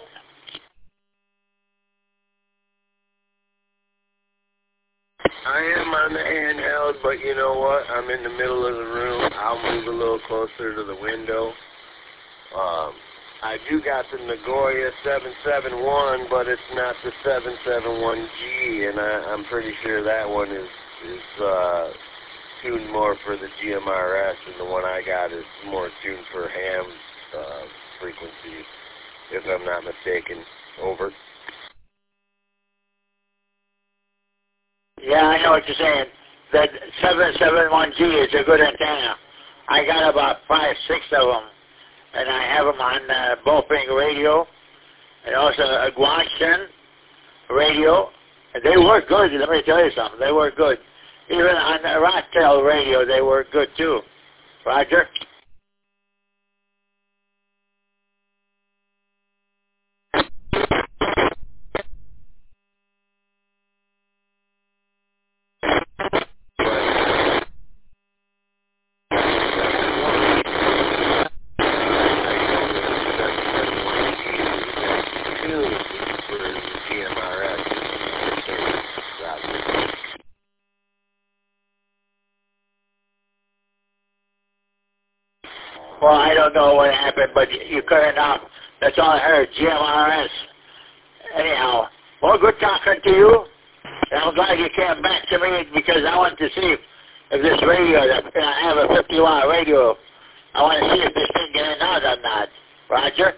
I am on the handheld, but you know what? I'm in the middle of the room. I'll move a little closer to the window. Um, I do got the Nagoya seven seven one, but it's not the seven seven one G, and I, I'm pretty sure that one is is uh, tuned more for the G M R S, and the one I got is more tuned for ham uh, frequencies, if I'm not mistaken. Over. Yeah, I know what you're saying. That seven seven one G is a good antenna. I got about five, six of them, and I have them on uh, Bowfinger radio, and also a Guangshen radio. And they work good. Let me tell you something. They work good. Even on the Rocktail radio, they work good too. Roger? Well, I don't know what happened, but you cut it off. That's all I heard, G M R S. Anyhow, well, good talking to you. And I'm glad you came back to me because I want to see if this radio, I have a fifty watt radio, I want to see if this thing getting out or not. Roger?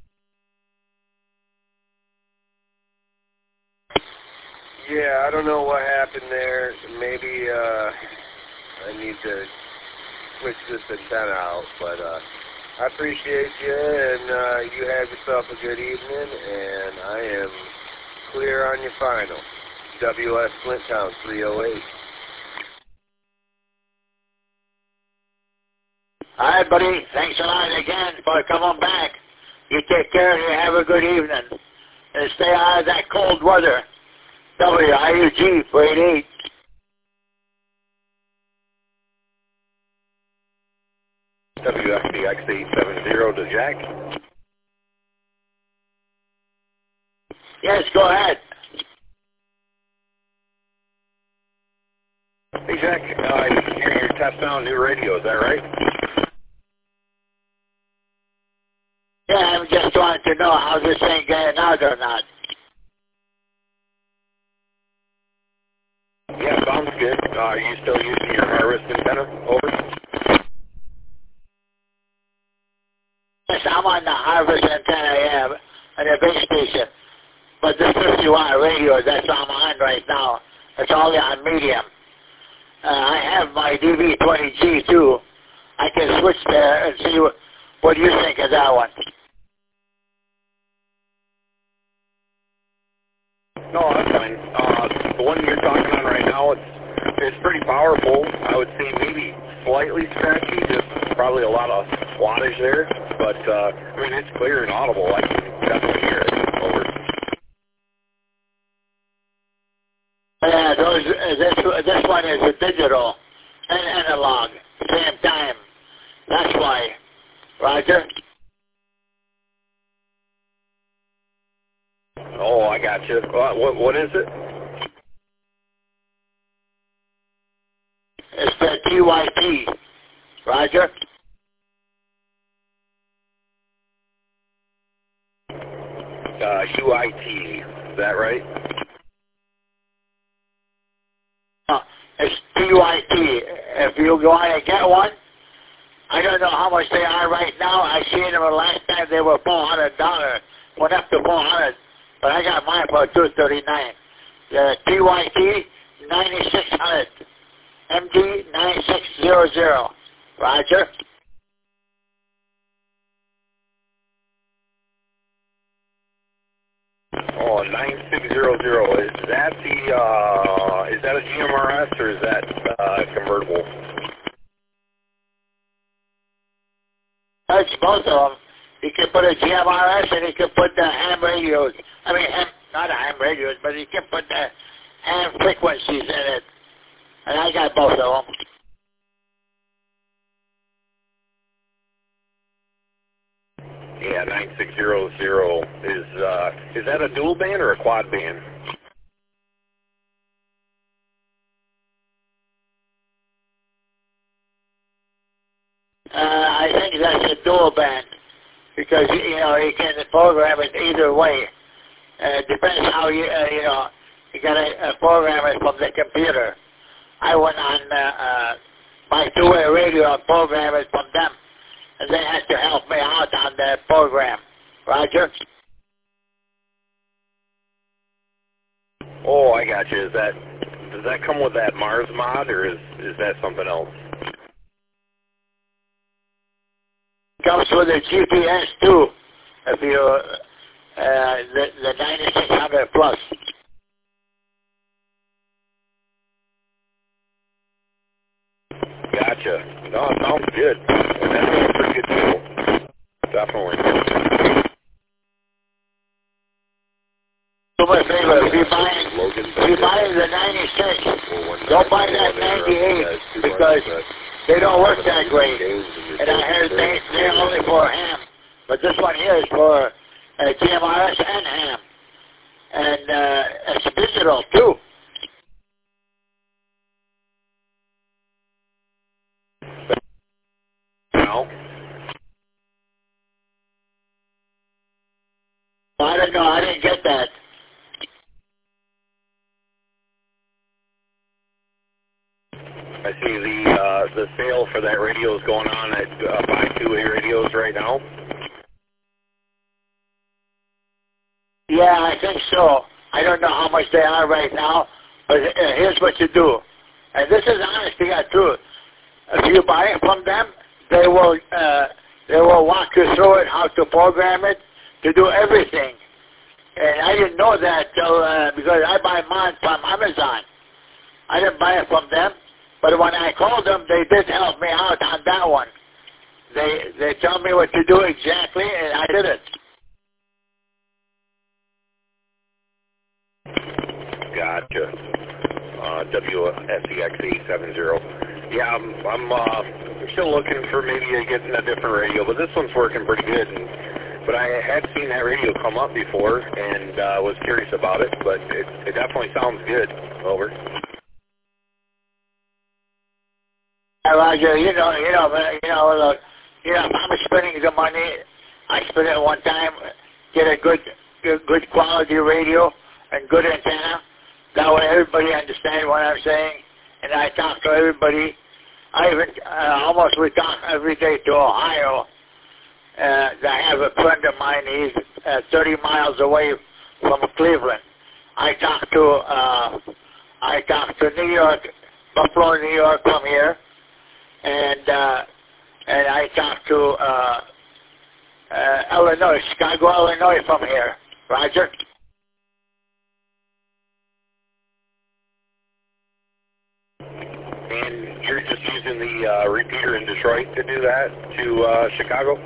Yeah, I don't know what happened there. Maybe uh, I need to switch this antenna out, but uh, I appreciate you, and uh, you have yourself a good evening, and I am clear on your final. W S Flinttown three oh eight. All right, buddy. Thanks a lot again for coming back. You take care and you have a good evening. And stay out of that cold weather. W I U G four eighty-eight. W F B X eight seven zero to Jack. Yes, go ahead. Hey, Jack, uh, I hear you're testing out a new radio, is that right? Yeah, I'm just wanting to know how this thing getting out or not. Yeah, sounds good. Uh, are you still using your harvest antenna? Over. Yes, I'm on the harvest antenna, yeah, on the base station. But the fifty watt radio, that's I'm on right now. It's only on medium. Uh, I have my D V twenty G too. I can switch there and see what, what you think of that one. No, that's fine. Uh, the one you're talking on right now, it's it's pretty powerful. I would say maybe slightly scratchy, just probably a lot of wattage there. But, uh, I mean, it's clear and audible. I can definitely hear it. Over. Yeah, those, uh, this, this one is a digital and analog at the same time. That's why. Roger? Oh, I got you. What, what, what is it? It's the T Y T. Roger? Uh, U I T. Is that right? Uh, it's T Y T. If you want to get one, I don't know how much they are right now. I seen them the last time they were four hundred dollars. Went up to four hundred dollars. But I got mine for two thirty-nine. The T Y T ninety-six hundred. M D nine six zero zero. Roger? nine six zero zero. Is that the uh, is that a G M R S or is that uh, convertible? That's both of them. You can put a G M R S and you can put the ham radios. I mean, ham, not a ham radios, but you can put the ham frequencies in it. And I got both of them. Yeah, nine six zero zero. Is uh, is that a dual band or a quad band? Uh, I think that's a dual band because, you know, you can program it either way. Uh, it depends how you, uh, you know, you got to uh, program it from the computer. I went on uh, uh, my two-way radio and programmed it from them, and they had to help me out on the program. Roger? Oh, I got you. Is that does that come with that Mars mod or is is that something else? Comes with a G P S too, if you uh, the the ninety-six hundred plus. Gotcha. No, it sounds good. That's a pretty good deal. Definitely. Do me a favor, if you buy if you buy the ninety-six, don't buy that ninety-eight because they don't work that great. And I heard they, they're only for ham. But this one here is for uh, G M R S and ham. And uh, it's digital, too. No. I don't know. I didn't get that. I see the uh, the sale for that radio is going on at uh, five two eight radios right now. Yeah, I think so. I don't know how much they are right now, but uh, here's what you do. And this is honest to God truth. If you buy it from them, they will uh, they will walk you through it, how to program it, to do everything. And I didn't know that till, uh, because I buy mine from Amazon. I didn't buy it from them. But when I called them, they did help me out on that one. They they tell me what to do exactly, and I did it. Gotcha. Uh, W S E X eight seven zero. Yeah, I'm I'm uh, still looking for maybe getting a different radio, but this one's working pretty good. And, but I had seen that radio come up before, and uh, was curious about it. But it, it definitely sounds good. Over. Roger, you know, you know, you know, look, you know, if I'm spending the money, I spend it one time, get a good, good, good quality radio and good antenna. That way everybody understands what I'm saying, and I talk to everybody. I even uh, almost we talk every day to Ohio. Uh, I have a friend of mine. He's uh, thirty miles away from Cleveland. I talk to uh, I talk to New York, Buffalo, New York from here. And uh, and I talked to uh, uh, Illinois, Chicago, Illinois from here. Roger? And you're just using the uh, repeater in Detroit to do that to uh, Chicago?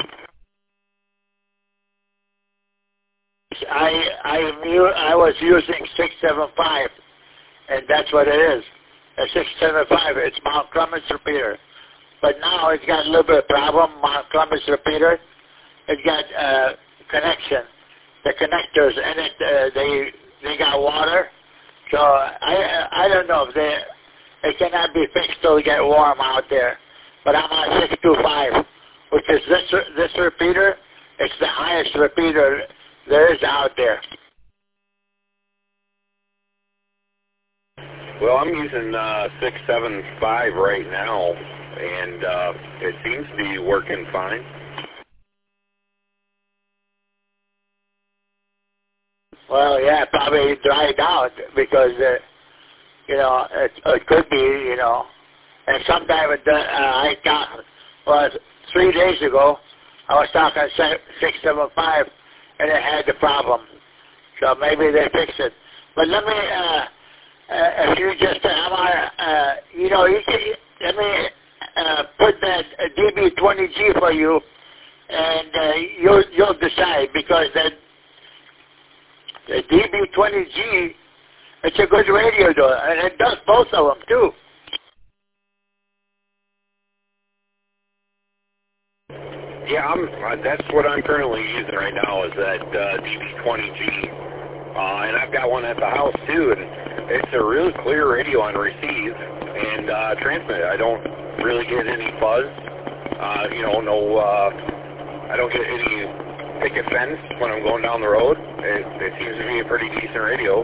I I I was using six seven five, and that's what it is. A six seven five, it's Mount Clemens repeater. But now it's got a little bit of problem, Mount Clemens repeater. It's got uh, connection. The connectors in it, uh, they they got water. So I I don't know if they, it cannot be fixed till it get warm out there. But I'm on six two five, which is this, this repeater. It's the highest repeater there is out there. Well, I'm using uh, six seven five right now, and uh, it seems to be working fine. Well, yeah, probably dried out because, uh, you know, it, it could be, you know. And sometime it, uh, I talked, well, three days ago, I was talking six seven five, and it had the problem. So maybe they fix it. But let me, uh, uh, if you just, uh, uh, you know, you can, let me uh, put that uh, D B twenty G for you, and uh, you'll, you'll decide, because that the D B twenty G, it's a good radio, though, and it does both of them, too. Yeah, I'm, uh, that's what I'm currently using right now is that uh, D B twenty G, uh, and I've got one at the house too, and it's a really clear radio on receive and uh, transmit. I don't really get any buzz, uh, you know, no, uh, I don't get any picket fence when I'm going down the road. It, it seems to be a pretty decent radio.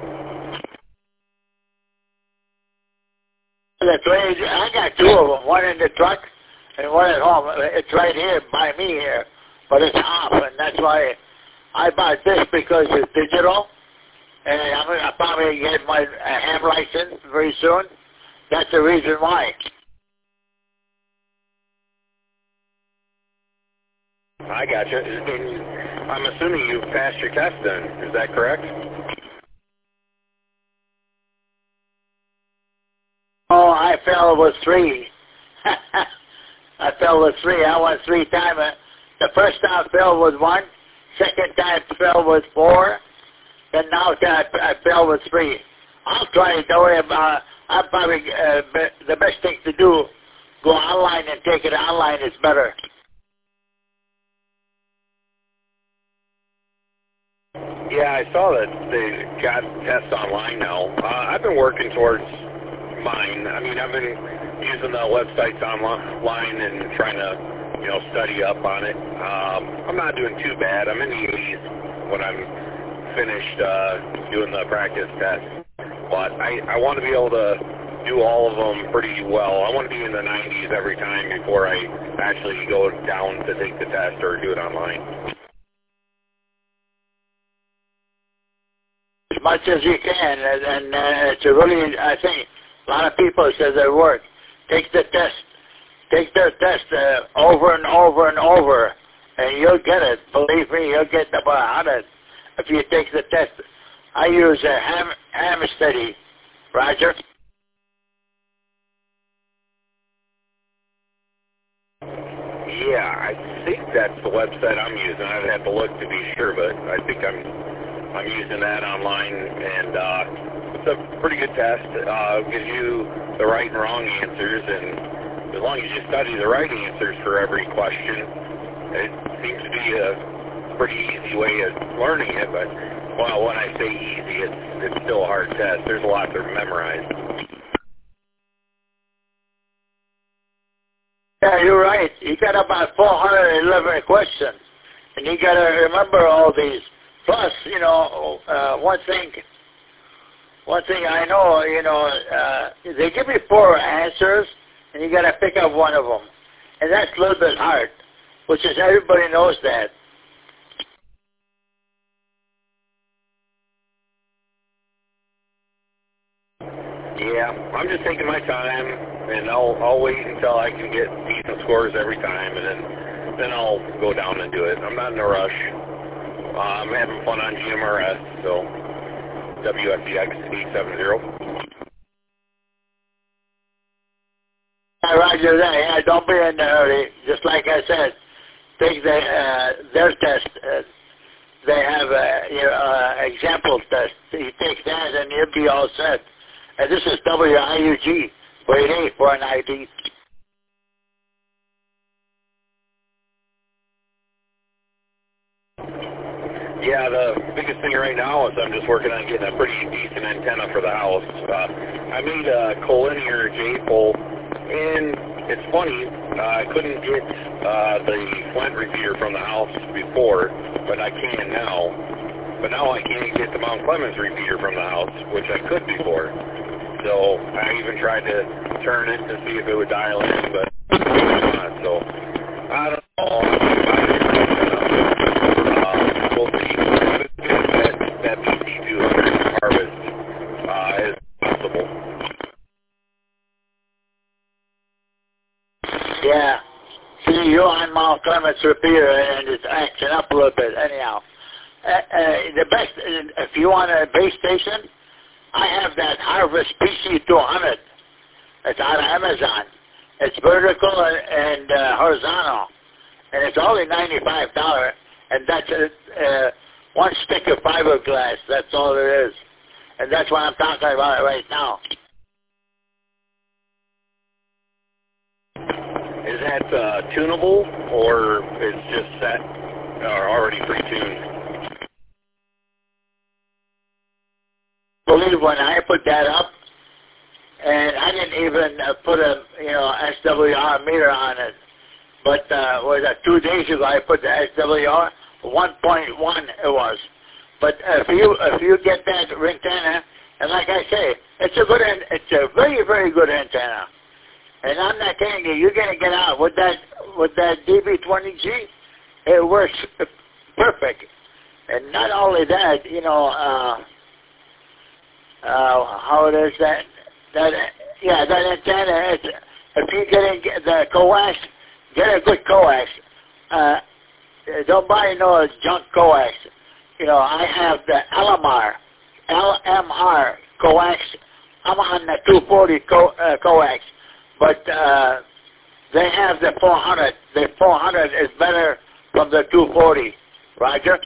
That's right. I got two of them, one in the truck and one at home. It's right here by me here, but it's off, and that's why I bought this, because it's digital, and I'm going to probably get my uh, ham license very soon. That's the reason why. I got you. And I'm assuming you passed your test then. Is that correct? Oh, I fell with three. I fell with three. I went three times. The first time I fell with one. Second time I fell with four. Then now I, I fell with three. I'll try it. Don't worry about it. I'll probably, uh, be, the best thing to do, go online and take it online is better. Yeah, I saw that they got tests online now. Uh, I've been working towards mine. I mean, I've been using the websites online and trying to, you know, study up on it. Um, I'm not doing too bad. I'm in the eighties when I'm finished uh, doing the practice test. But I, I want to be able to do all of them pretty well. I want to be in the nineties every time before I actually go down to take the test or do it online. As much as you can, and, and uh, it's a really, I think, a lot of people say they work. Take the test, take the test uh, over and over and over, and you'll get it. Believe me, you'll get the bar on it if you take the test. I use a ham, ham study, Roger. Yeah, I think that's the website I'm using. I'd have to look to be sure, but I think I'm I'm using that online, and uh, it's a pretty good test. Uh, it gives you the right and wrong answers, and as long as you study the right answers for every question, it seems to be a pretty easy way of learning it. But well, when I say easy, it's it's still a hard test. There's a lot to memorize. Yeah, you're right. You got about four hundred eleven questions, and you got to remember all these. Plus, you know, uh, one thing, one thing I know, you know, uh, they give you four answers, and you got to pick up one of them, and that's a little bit hard, which is everybody knows that. Yeah, I'm just taking my time, and I'll I'll wait until I can get decent scores every time, and then then I'll go down and do it. I'm not in a rush. Uh, I'm having fun on G M R S, so W S E X eight seventy. Yeah, Roger that. Yeah, don't be in a hurry. Just like I said, take the, uh, their test. Uh, they have a you know, uh, example test. You take that, and you'll be all set. And this is W I U G. Wait eight for an I D. Yeah, the biggest thing right now is I'm just working on getting a pretty decent antenna for the house. Uh, I made a collinear J-pole, and it's funny, uh, I couldn't get uh, the Flint repeater from the house before, but I can now. But now I can't get the Mount Clemens repeater from the house, which I could before. So I even tried to turn it to see if it would dial in, but it's not. So I don't know. We'll see. That, that B C two hundred harvest uh, is possible. Yeah. See, you're on Mount Clemens repeater, and it's acting up a little bit anyhow. uh, uh, the best, uh, if you want a base station, I have that Harvest P C two hundred. It's out of Amazon. It's vertical and, and uh, horizontal, and it's only ninety-five dollars, and that's a, uh, one stick of fiberglass. That's all it is, and that's what I'm talking about right now. Is that uh, tunable, or it's just set or already pre-tuned? I believe when I put that up, and I didn't even uh, put a you know S W R meter on it, but uh, was that two days ago I put the S W R one point one it was. But if you if you get that antenna, and like I say, it's a good it's a very very good antenna. And I'm not kidding you. You're gonna get out with that with that D B twenty G. It works perfect. And not only that, you know, uh, uh, how it is that that yeah that antenna. It's, if you get in the coax, get a good coax. Uh, don't buy no junk coax. You know, I have the L M R, L M R coax. I'm on the two forty co, uh, coax. But uh, they have the four hundred. The four hundred is better from the two forty. Roger?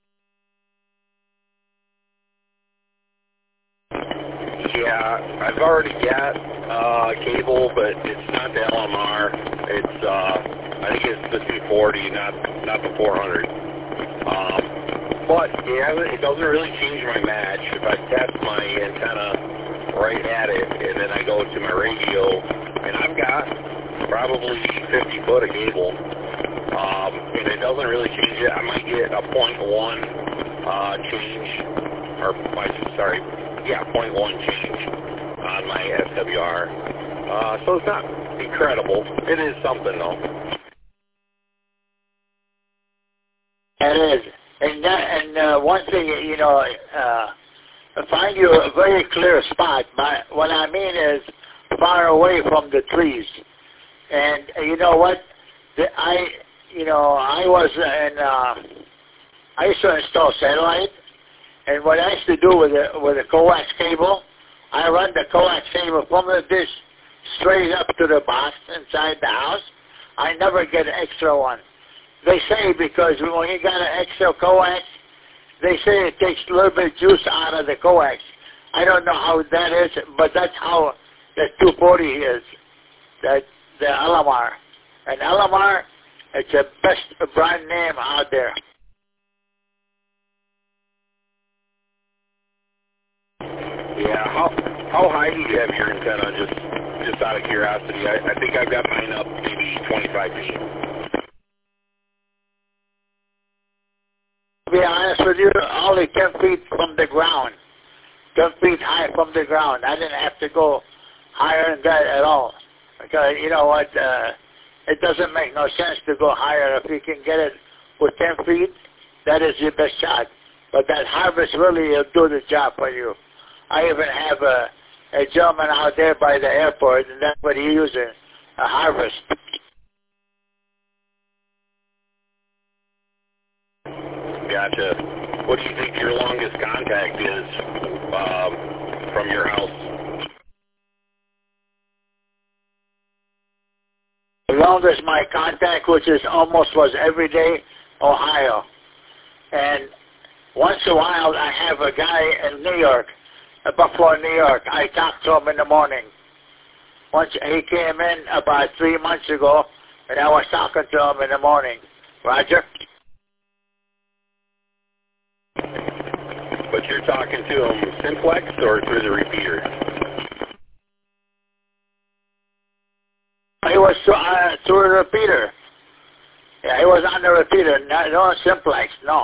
Yeah, I've already got uh, cable, but it's not the L M R. It's uh, I think it's the two forty, not not the four hundred. Um, but yeah, it doesn't really change my match. If I test my antenna right at it, and then I go to my radio, and I've got probably fifty foot of cable, um, and it doesn't really change it. I might get a point one uh, change, or my, sorry, yeah, point one change on my S W R. Uh, so it's not incredible. It is something though. It is, and that, and uh, one thing you know, uh, find you a very clear spot. My, what I mean is far away from the trees. And uh, you know what? The, I, you know, I was in. Uh, I used to install satellite, and what I used to do with a with a coax cable, I run the coax cable from the dish straight up to the box inside the house. I never get an extra one. They say because when you got an extra coax, they say it takes a little bit of juice out of the coax. I don't know how that is, but that's how the two forty is, that the L M R. And L M R, it's the best brand name out there. Yeah, how how high do you have your antenna? Just just out of curiosity, I, I think I've got mine up maybe twenty-five feet. To be honest with you, only ten feet from the ground. ten feet high from the ground. I didn't have to go higher than that at all. Because, you know what, uh, it doesn't make no sense to go higher. If you can get it with ten feet, that is your best shot. But that Harvest really will do the job for you. I even have a, a gentleman out there by the airport, and that's what he uses, a Harvest. Gotcha. What do you think your longest contact is um, from your house? The longest my contact, which is almost was every day, Ohio. And once in a while, I have a guy in New York, Buffalo, New York. I talk to him in the morning. Once he came in about three months ago, and I was talking to him in the morning. Roger? But you're talking to him simplex or through the repeater? He was uh, through the repeater. Yeah, he was on the repeater, not, no simplex, no.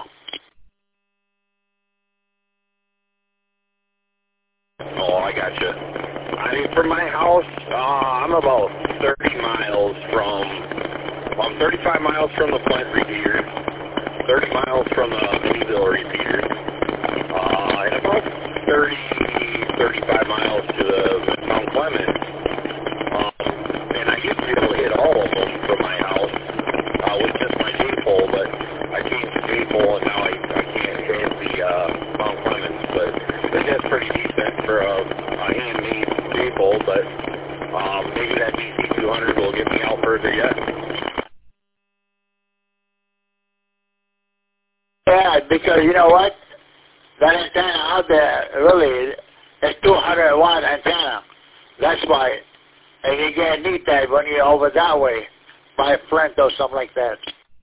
Oh, I gotcha. I mean, from my house, uh, I'm about thirty miles from, well, I'm thirty-five miles from the Flint repeater, thirty miles from the Miniville repeater, uh, and about thirty, thirty-five miles to the Mount Clemens. Um, and I used to be able to hit all of them from my house uh, with just my J-pole, but I changed the J-pole and now I, I can't hit Yeah, because you know what? That antenna out there really is two hundred watt antenna. That's why. And you can't need that when you're over that way by Flint or something like that.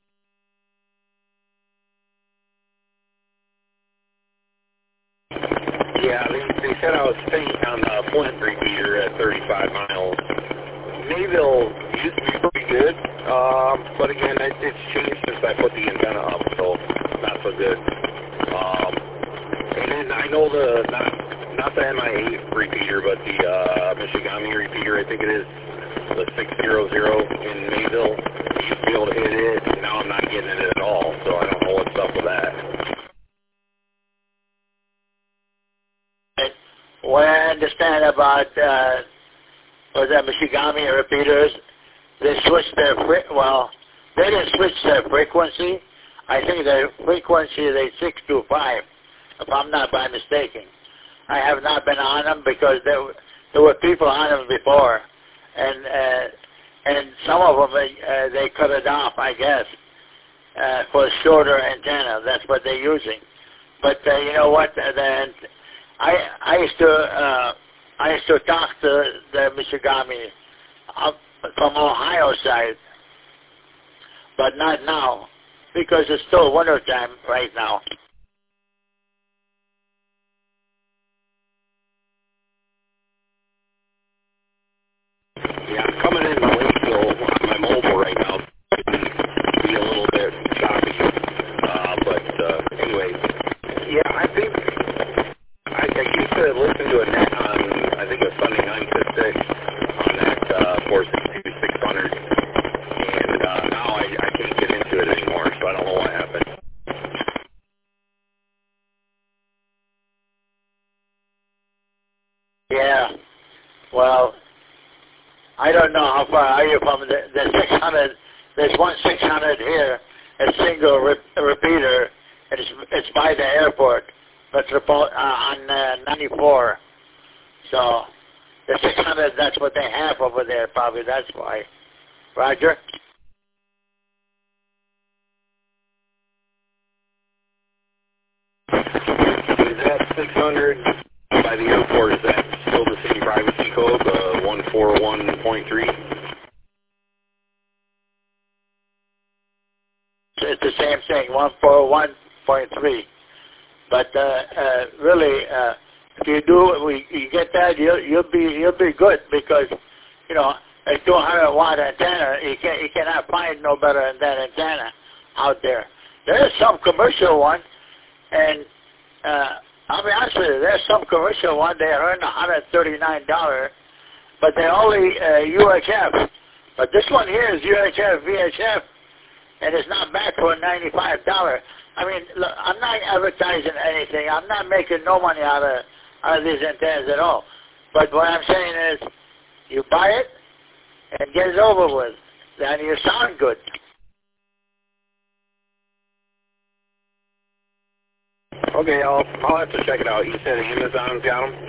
Yeah, they, they said I was staying on the Flint repeater at thirty-five miles. Mayville used to be pretty good, um, but again, it, it's changed since I put the antenna up, so not so good. Um, and then I know the, not, not the M I eight repeater, but the uh, Michigami repeater, I think it is, the six hundred in Mayville. I used to be able to hit it, and now I'm not getting it at all, so I don't know what's up with that. What I understand about uh, was that Michigami repeaters, they switched their fre- well, they didn't switch their frequency. I think their frequency is a six two five, if I'm not by mistaken. I have not been on them because there were, there were people on them before, and uh, and some of them uh, they cut it off, I guess, uh, for a shorter antenna. That's what they're using. But uh, you know what? The, I I used to uh, I used to talk to the Michigami up from Ohio side, but not now because it's still winter time right now. Yeah, I'm coming in Lakeville on my mobile right now. Be a little bit choppy, uh, but uh, anyway, yeah, I think. I, I used to listen to a net on, I think it was Sunday nine to six on that uh, four sixty-two six hundred, and uh, now I, I can't get into it anymore, so I don't know what happened. Yeah, well, I don't know how far are you from the, the six hundred. There's one six hundred here, a single re- repeater, and it's, it's by the airport. But uh, on uh, ninety-four, so the six hundred, that's what they have over there, probably, that's why. Roger? Is that six hundred by the airport, is that still the same privacy code, the one forty-one point three? It's the same thing, one forty-one point three. But uh, uh, really, uh, if you do, we, you get that, you'll, you'll be you'll be good because, you know, a two hundred watt antenna, you can you cannot find no better than that antenna out there. There is some commercial one, and uh, I'll be honest with you, there's some commercial one they earn one hundred thirty-nine dollars, but they're only uh, U H F. But this one here is U H F, V H F, and it's not back for ninety-five dollars. I mean, look, I'm not advertising anything. I'm not making no money out of out of these antennas at all. But what I'm saying is, you buy it and get it over with. Then you sound good. Okay, I'll I'll have to check it out. You said Amazon's got them?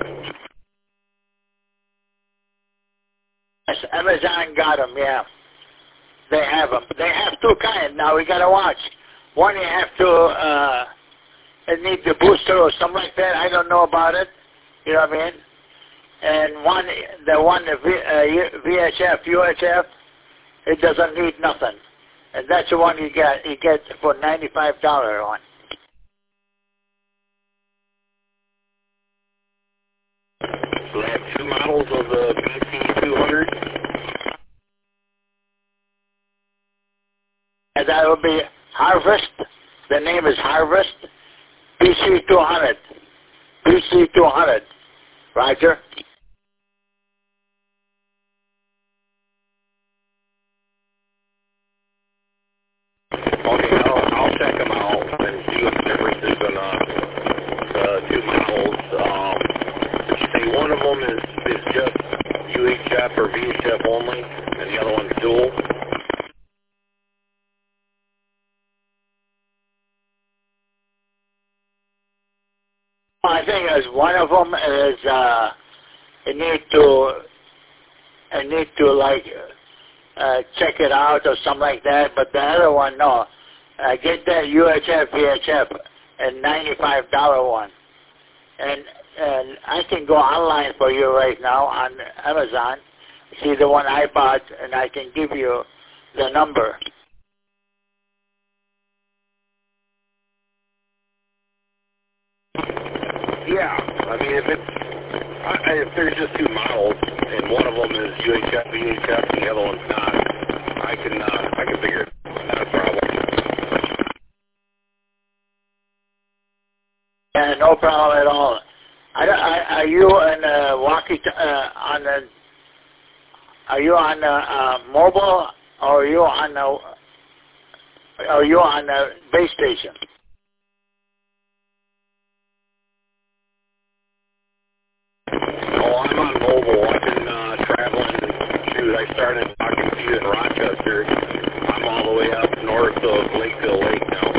Yes, Amazon got them. Yeah, they have them. They have two kinds. Now we gotta watch. One you have to, uh, it needs a booster or something like that. I don't know about it. You know what I mean? And one, the one, the v, uh, V H F, U H F, it doesn't need nothing. And that's the one you get, you get for ninety-five dollars on. So they have two models of the B C two hundred? And that will be Harvest. The name is Harvest. B C two hundred. B C two hundred. Roger. Okay, I'll, I'll check them out and see what the difference is in uh, the two models. Um, did you say one of them is, is just U H F or V H F only, and the other one's dual? I think as one of them is uh, you need to you need to like uh, check it out or something like that. But the other one, no, uh, get that U H F V H F and ninety-five dollar one, and and I can go online for you right now on Amazon, see the one I bought, and I can give you the number. Yeah, I mean, if it's I, if there's just two models and one of them is U H F, V H F, and the other one's not, I can uh, I can figure it. Not a problem. Yeah, no problem at all. I, I, are you on uh, walkie uh, on the? Are you on the uh, mobile or are you on the? Are you on the base station? Oh, I'm on mobile. I've been uh, traveling. Shoot, I started talking to you in Rochester. I'm all the way up north of Lakeville Lake now.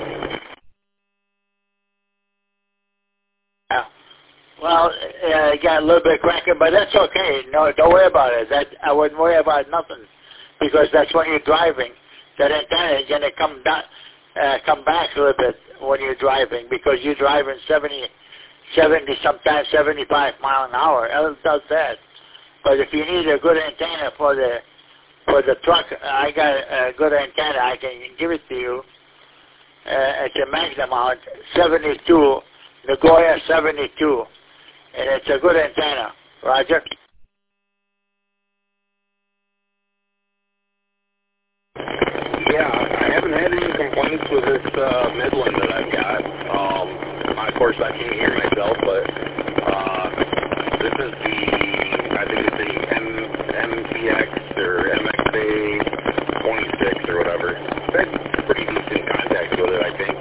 Yeah. Well, uh, I got a little bit cracking, but that's okay. No, don't worry about it. That I wouldn't worry about nothing, because that's when you're driving. That antenna is gonna come down, uh, come back a little bit when you're driving, because you're driving seventy, seventy, sometimes seventy-five mile an hour. It does that. But if you need a good antenna for the for the truck, I got a good antenna. I can give it to you. Uh, it's a Magnamount seventy-two, Nagoya seventy-two, and it's a good antenna. Roger. Yeah, I haven't had any complaints with this uh, Midland that I've got. Um, of course, I can't hear myself, but uh, this is the, I think it's the M MTX or M X A twenty-six or whatever. I've had pretty decent contact with it, I think.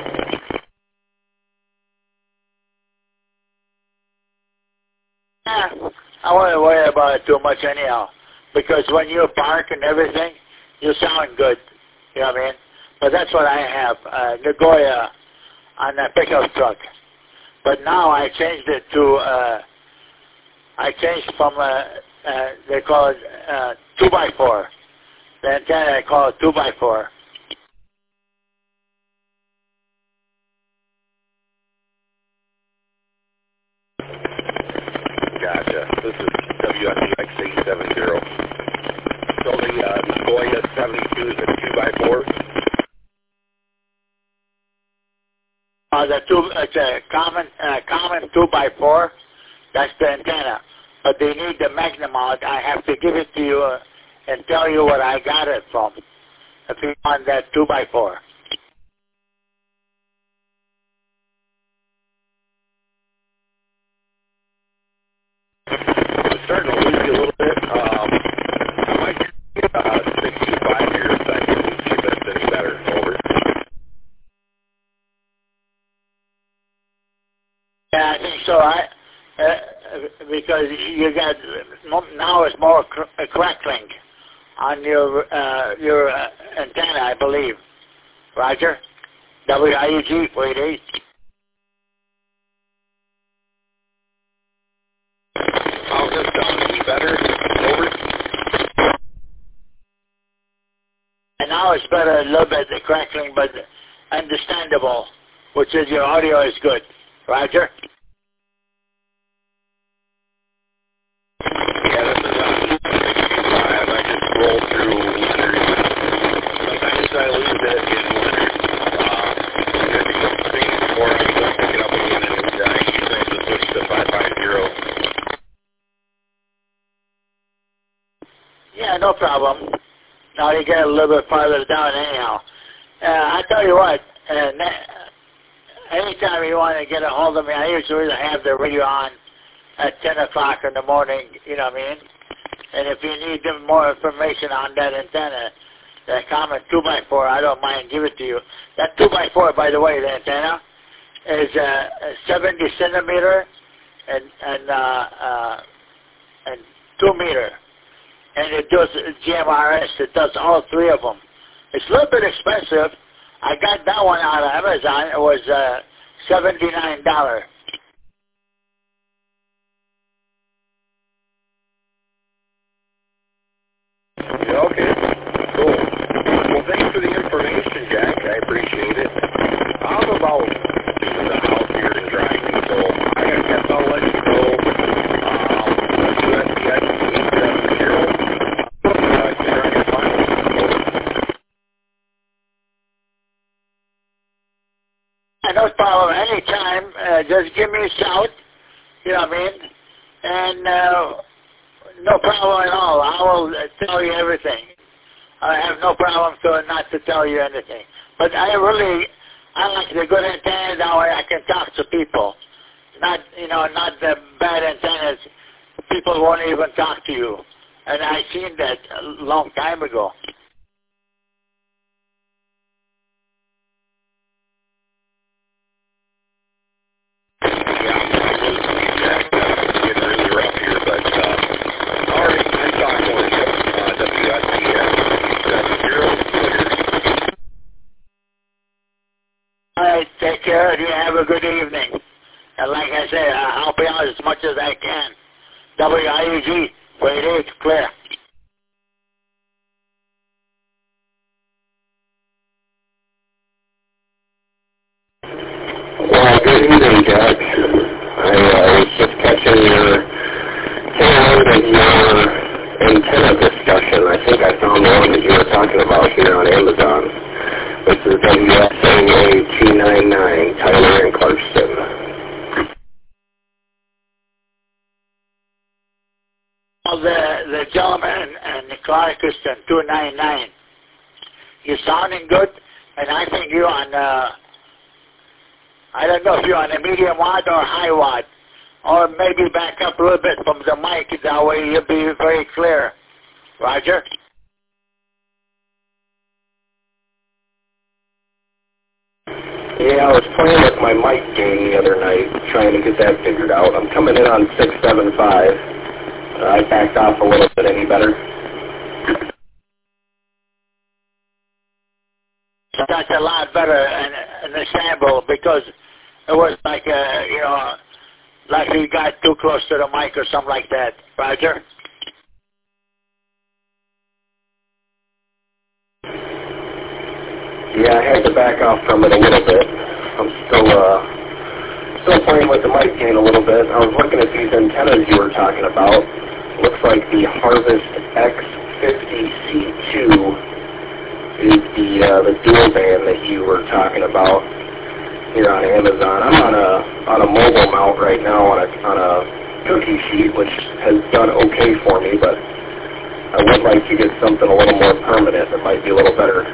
Yeah, I won't worry about it too much anyhow, because when you park and everything, you sound good. You know what I mean? But that's what I have, uh, Nagoya on that pickup truck. But now I changed it to, uh, I changed from, uh, uh, they call it uh, two by four. The antenna, I call it two by four. Gotcha. This is W S X eight seventy. So the uh, Nagoya seventy-two is a two by four? Uh, the two, it's a common, uh, common two by four. That's the antenna. But they need the Magnamount. I have to give it to you uh, and tell you what I got it from. If you want that two by four. I'm starting to lose you a little bit. Um, I might get uh, sixty-five here a second and see if that's any better. Over. Yeah, I think so. I, uh, because you got, now it's more cr- crackling on your uh, your uh, antenna, I believe. Roger? W I E G four eight eight. How's this sound? Any better? Over? And now it's better, a little bit, the crackling, but understandable, which is your audio is good. Roger? Yeah, this is on sixty-five. I just roll through Leonard. Sometimes I lose it in Leonard. Uh, I think it's the same before I go pick it up again, and I usually have to switch to five five zero. Yeah, no problem. Now you get a little bit farther down anyhow. Uh, I tell you what, uh, anytime you want to get a hold of me, I usually have the radio on at ten o'clock in the morning, you know what I mean? And if you need more information on that antenna, that common two by four, I don't mind give it to you. That two by four, by the way, the antenna is uh, seventy centimeter and and uh, uh, and two meter, and it does G M R S. It does all three of them. It's a little bit expensive. I got that one out of Amazon. It was uh, seventy-nine dollars. Yeah, okay. Cool. Well, thanks for the information, Jack. I appreciate it. no problem. Anytime, uh, just give me a shout. You know what I mean? And uh, no problem at all. I will tell you everything. I have no problem to not to tell you anything. But I really, I like the good antennas that way I can talk to people. Not, you know, not the bad antennas. People won't even talk to you. And I seen that a long time ago. All right, take care. You have a good evening. And like I said, I'll help you out as much as I can. W I U G, grade eight, clear. Well, good evening, Jack. I uh, was just catching your tail end of your antenna discussion. I think I found the one that you were talking about here on Amazon. This is W S A two nine nine, Tyler and Clarkston. Well, the, the gentleman and the Clarkston two nine nine, you're sounding good, and I think you're on, uh, I don't know if you're on a medium watt or high watt, or maybe back up a little bit from the mic, that way you'll be very clear. Roger? Yeah, I was playing with my mic gain the other night, trying to get that figured out. I'm coming in on six seven five. Uh, I backed off a little bit. Any better? That's a lot better and understandable because it was like, uh, you know, like you got too close to the mic or something like that. Roger? Yeah, I had to back off from it a little bit. I'm still uh, still playing with the mic gain a little bit. I was looking at these antennas you were talking about. Looks like the Harvest X fifty C two is the uh, the dual band that you were talking about here on Amazon. I'm on a on a mobile mount right now on a on a cookie sheet, which has done okay for me, but I would like to get something a little more permanent that might be a little better.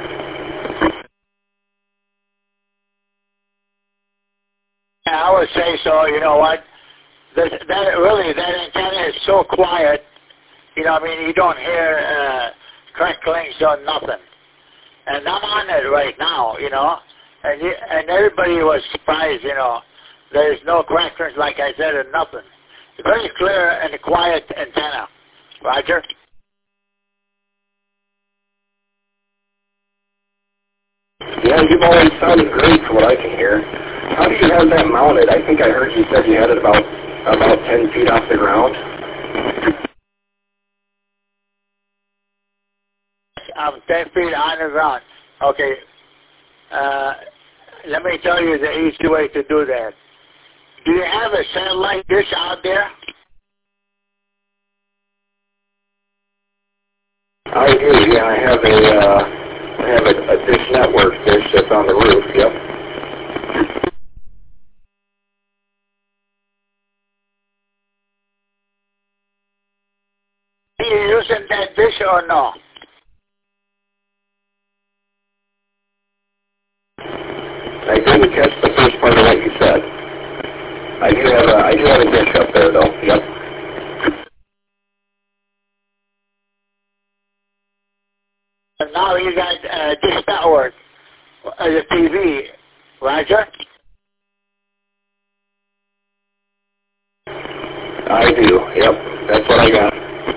I would say so. You know what? That, that really, that antenna is so quiet. You know, I mean, you don't hear uh, cracklings or nothing. And I'm on it right now. You know, and you, and everybody was surprised. You know, there's no cracklings, like I said, or nothing. Very clear and a quiet antenna. Roger. Yeah, you've always sounded great from what I can hear. How do you have that mounted? I think I heard you said you had it about about ten feet off the ground. I'm ten feet on the ground. Okay. Uh, let me tell you the easy way to do that. Do you have a satellite dish out there? I do. Yeah, I have a uh, I have a, a dish network dish that's on the roof. Yep. Are you using that dish or no? I didn't catch the first part of what you said. I do have a I do have a dish up there though. Yep. And now you got uh, Dish Network, uh, the T V, Roger? I do. Yep. That's what I got.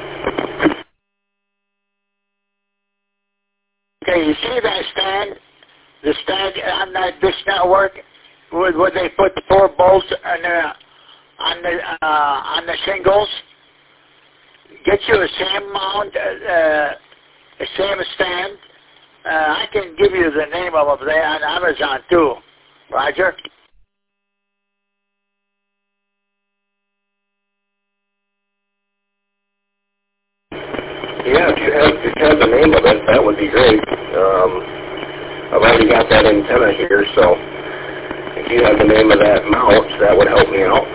Okay, you see that stand? The stand on that Dish Network, where, where they put the four bolts on the on the uh, on the shingles. Get you a same mount, uh, a same stand. Uh, I can give you the name of them there on Amazon too, Roger. Yeah, if you have if you have the name of it, that would be great. Um, I've already got that antenna here, so if you have the name of that mount, that would help me out.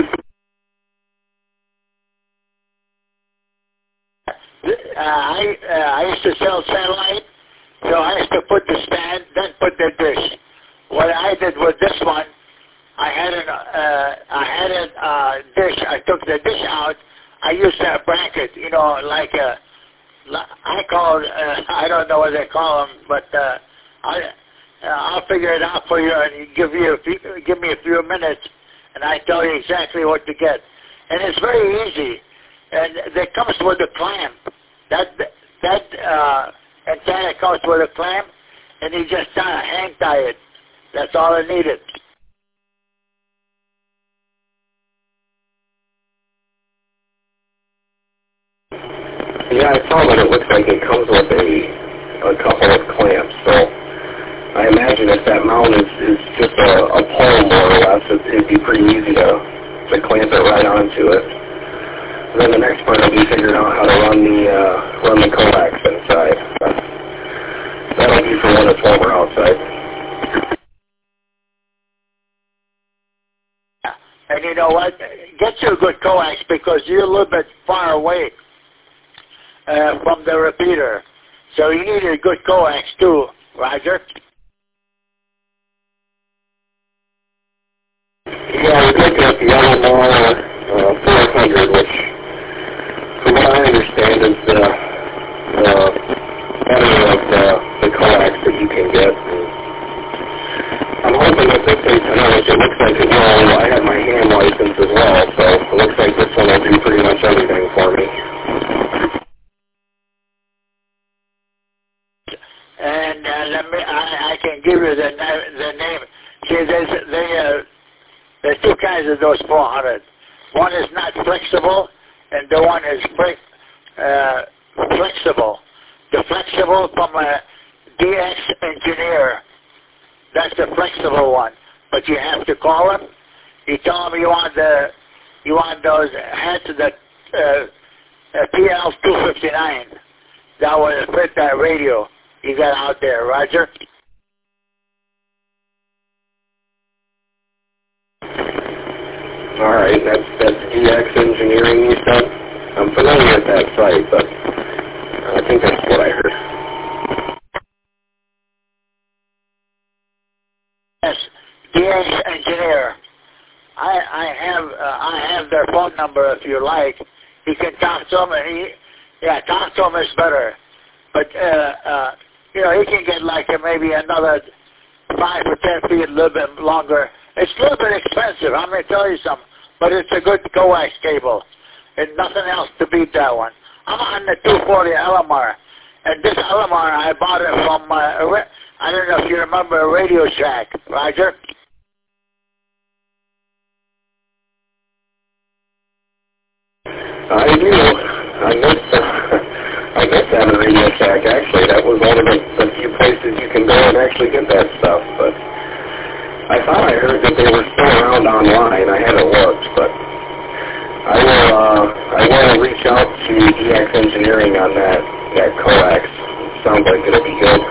Uh, I uh, I used to sell satellite, so I used to put the stand, then put the dish. What I did with this one, I had an uh, I had a uh, dish. I took the dish out. I used a bracket, you know, like a I call uh, I don't know what they call them, but uh, I uh, I'll figure it out for you and give you a few, give me a few minutes, and I tell you exactly what to get. And it's very easy, and it comes with a clamp. That that uh, antenna comes with a clamp, and you just uh, hang tie it. That's all I needed. Yeah, I saw that it looks like it comes with a, a couple of clamps, so I imagine if that mount is, is just a, a pole more or less, it, it'd be pretty easy to, to clamp it right onto it. And then the next part will be figuring out how to run the uh, run the coax inside. That'll be for when it's warmer outside. And you know what? Get you a good coax because you're a little bit far away uh, from the repeater. So you need a good coax too, Roger. Yeah, we're looking at the Elamar uh, four hundred, which, from what I understand, is the, the better of the, the coax that you can get. I'm hoping that this antenna, which it looks like it will, I have my hand license as well, so it looks like this one will do pretty much everything for me. And uh, let me, I, I can give you the, the name. See, there's, they, uh, there's two kinds of those four hundred. One is not flexible, and the one is uh, flexible. The flexible from a D X engineer. That's the flexible one. But you have to call him. You tell him you want the you want those heads that uh, P L two fifty-nine. That will fit that radio you got out there, Roger. All right, that's that's D X Engineering, you said? I'm familiar with that site, but I think that's what I heard. Yes, D X Engineer. I I have uh, I have their phone number if you like. You can talk to him, and he yeah talk to him is better. But uh, uh, you know he can get like uh, maybe another five or ten feet, a little bit longer. It's a little bit expensive. I'm going to tell you something, but it's a good coax cable, and nothing else to beat that one. I'm on the two forty Elamar, and this Elamar I bought it from. Uh, I don't know if you remember Radio Shack, Roger. I do. I miss, uh, I miss having Radio Shack, actually. That was one of the, the few places you can go and actually get that stuff. But I thought I heard that they were still around online. I haven't looked, but I will, uh, I will reach out to D X Engineering on that, that coax. Sounds like it'll be good.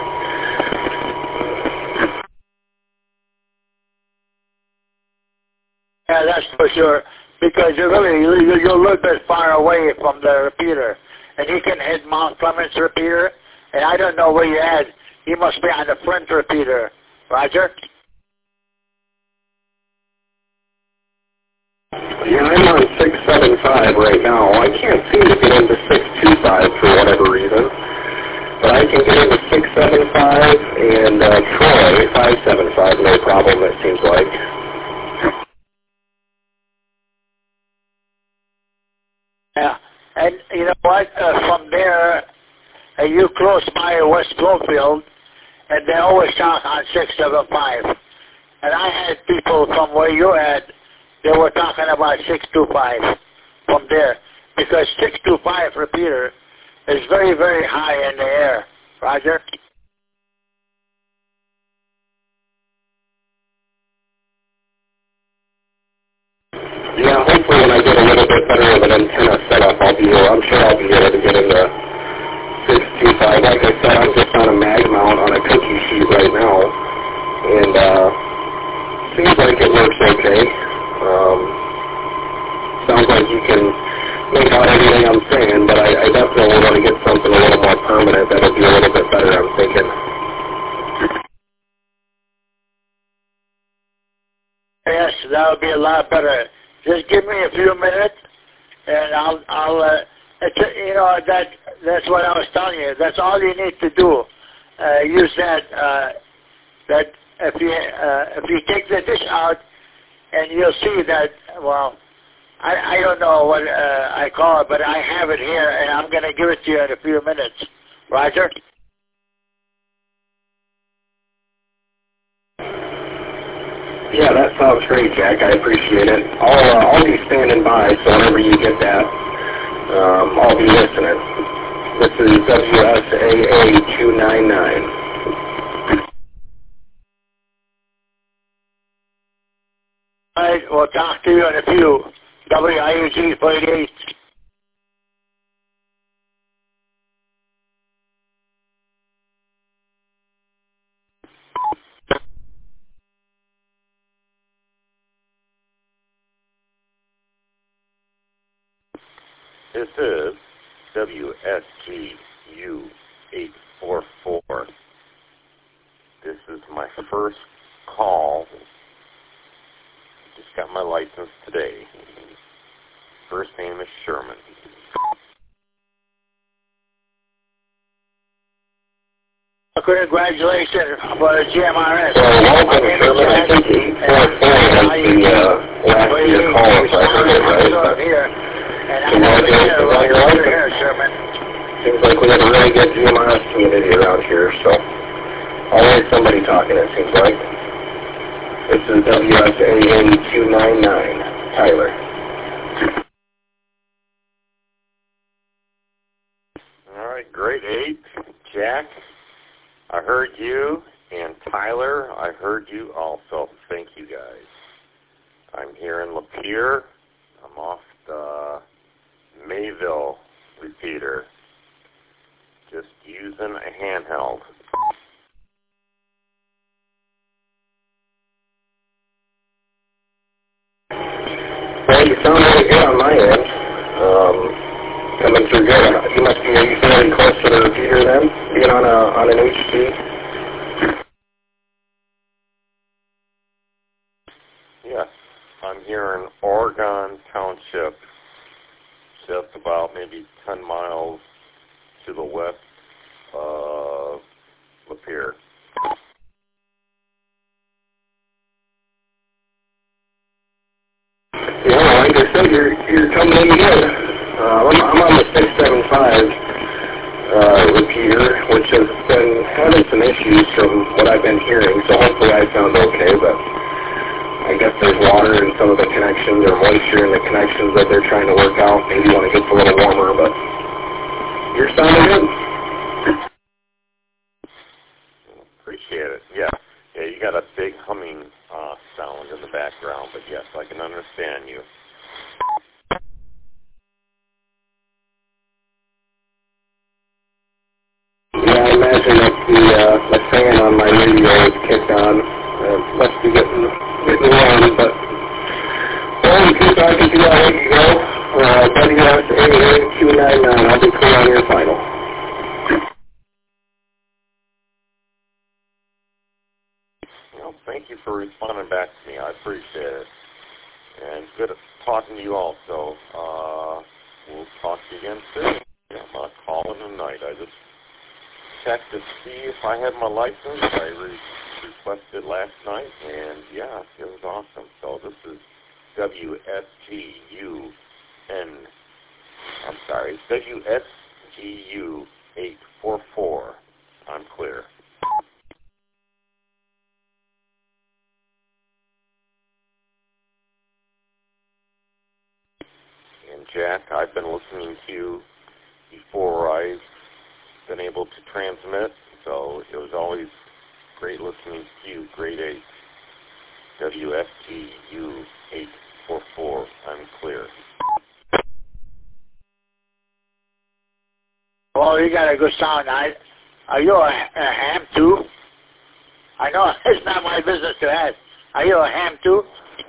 Yeah, that's for sure. Because you're really you're, you're a little bit far away from the repeater, and he can hit Mount Clemens repeater, and I don't know where you're at. He must be on the front repeater, Roger. Yeah, I'm on six seven five right now. I can't seem to get into six two five for whatever reason, but I can get into six seven five and uh, Troy five seven five, no problem. It seems like. Yeah, and you know what? Uh, from there, uh, you close by West Bloomfield, and they always talk on six seven five. And I had people from where you're at, they were talking about six two five from there, because six two five repeater is very, very high in the air. Roger? Yeah, hopefully when I get a little bit better of an antenna set up, I'll be able, I'm sure I'll be able to get into six two five. Like I said, I'm just on a mag mount on a cookie sheet right now, and uh, seems like it works okay. Um, sounds like you can make out everything I'm saying, but I, I definitely want to get something a little more permanent that'll be a little bit better, I'm thinking. Yes, that would be a lot better. Just give me a few minutes, and I'll, I'll, uh, it's, you know, that, that's what I was telling you. That's all you need to do. Uh, use that, uh, that if you, uh, if you take the dish out, and you'll see that, well, I, I don't know what uh, I call it, but I have it here, and I'm going to give it to you in a few minutes. Roger? Yeah, that sounds great, Jack. I appreciate it. I'll, uh, I'll be standing by, so whenever you get that, um, I'll be listening. This is W S A A two nine nine. All right, we'll talk to you in a few. W I U G forty-eight. This is W S G U eight four four. This is my first call. Just got my license today. First name is Sherman. Congratulations for the G M R S. So, welcome, Sherman. I think eight four four was the uh, last year call, if I heard it right. But congratulations on your license. Seems like we have a really good G M R S community around here, so always somebody talking, it seems like. This is W S A A two nine nine, Tyler. All right, grade eight, Jack. I heard you, and Tyler, I heard you also. Thank you, guys. I'm here in Lapeer. I'm off the Mayville repeater. Just using a handheld. Well, you sound really good on my end. Um, coming through good. You must be, are you fairly close to the repeater then, being on a on an H C? Yes, I'm here in Oregon Township, just about maybe ten miles to the west of Lapeer. Yeah, like I said, you're, you're coming in good. Uh, I'm, I'm on the six seven five uh, repeater, which has been having some issues from what I've been hearing, so hopefully I sound okay, but I guess there's water in some of the connections or moisture in the connections that they're trying to work out, maybe when it gets a little warmer, but you're sounding good. Appreciate it, yeah. Yeah, you got a big humming uh, sound in the background, but yes, I can understand you. Yeah, I imagine that the, uh, the fan on my radio is kicked on. Uh, must be getting, getting warm, but well, you keep talking to you, I'll let you go. Uh, W S A A two nine nine, I'll be clear on your final. Well, thank you for responding back to me. I appreciate it. And good talking to you also. Uh, we'll talk to you again soon. Yeah, I'm not calling tonight. I just checked to see if I had my license. I re- requested last night, and yeah, it was awesome. So this is W S G U N, I'm sorry, W S G U eight four four. I'm clear. And Jack, I've been listening to you before I've been able to transmit, so it was always great listening to you, grade eight, W S G U eight four four, I'm clear. Well, you got a good sound. I, are you a, a ham too? I know it's not my business to ask. Are you a ham too?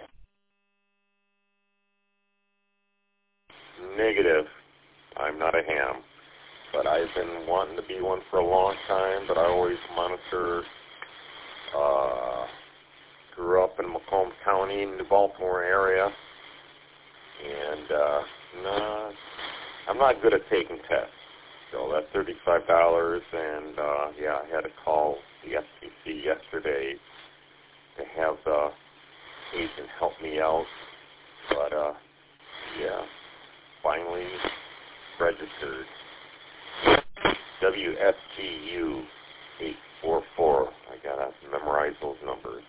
Negative. I'm not a ham. But I've been wanting to be one for a long time, but I always monitor, uh, grew up in Macomb County, New Baltimore area, and, uh, nah, I'm not good at taking tests. So that's thirty-five dollars, and, uh, yeah, I had to call the F C C yesterday to have the agent help me out, but, uh, yeah, finally registered. W S G U eight four four. I gotta memorize those numbers.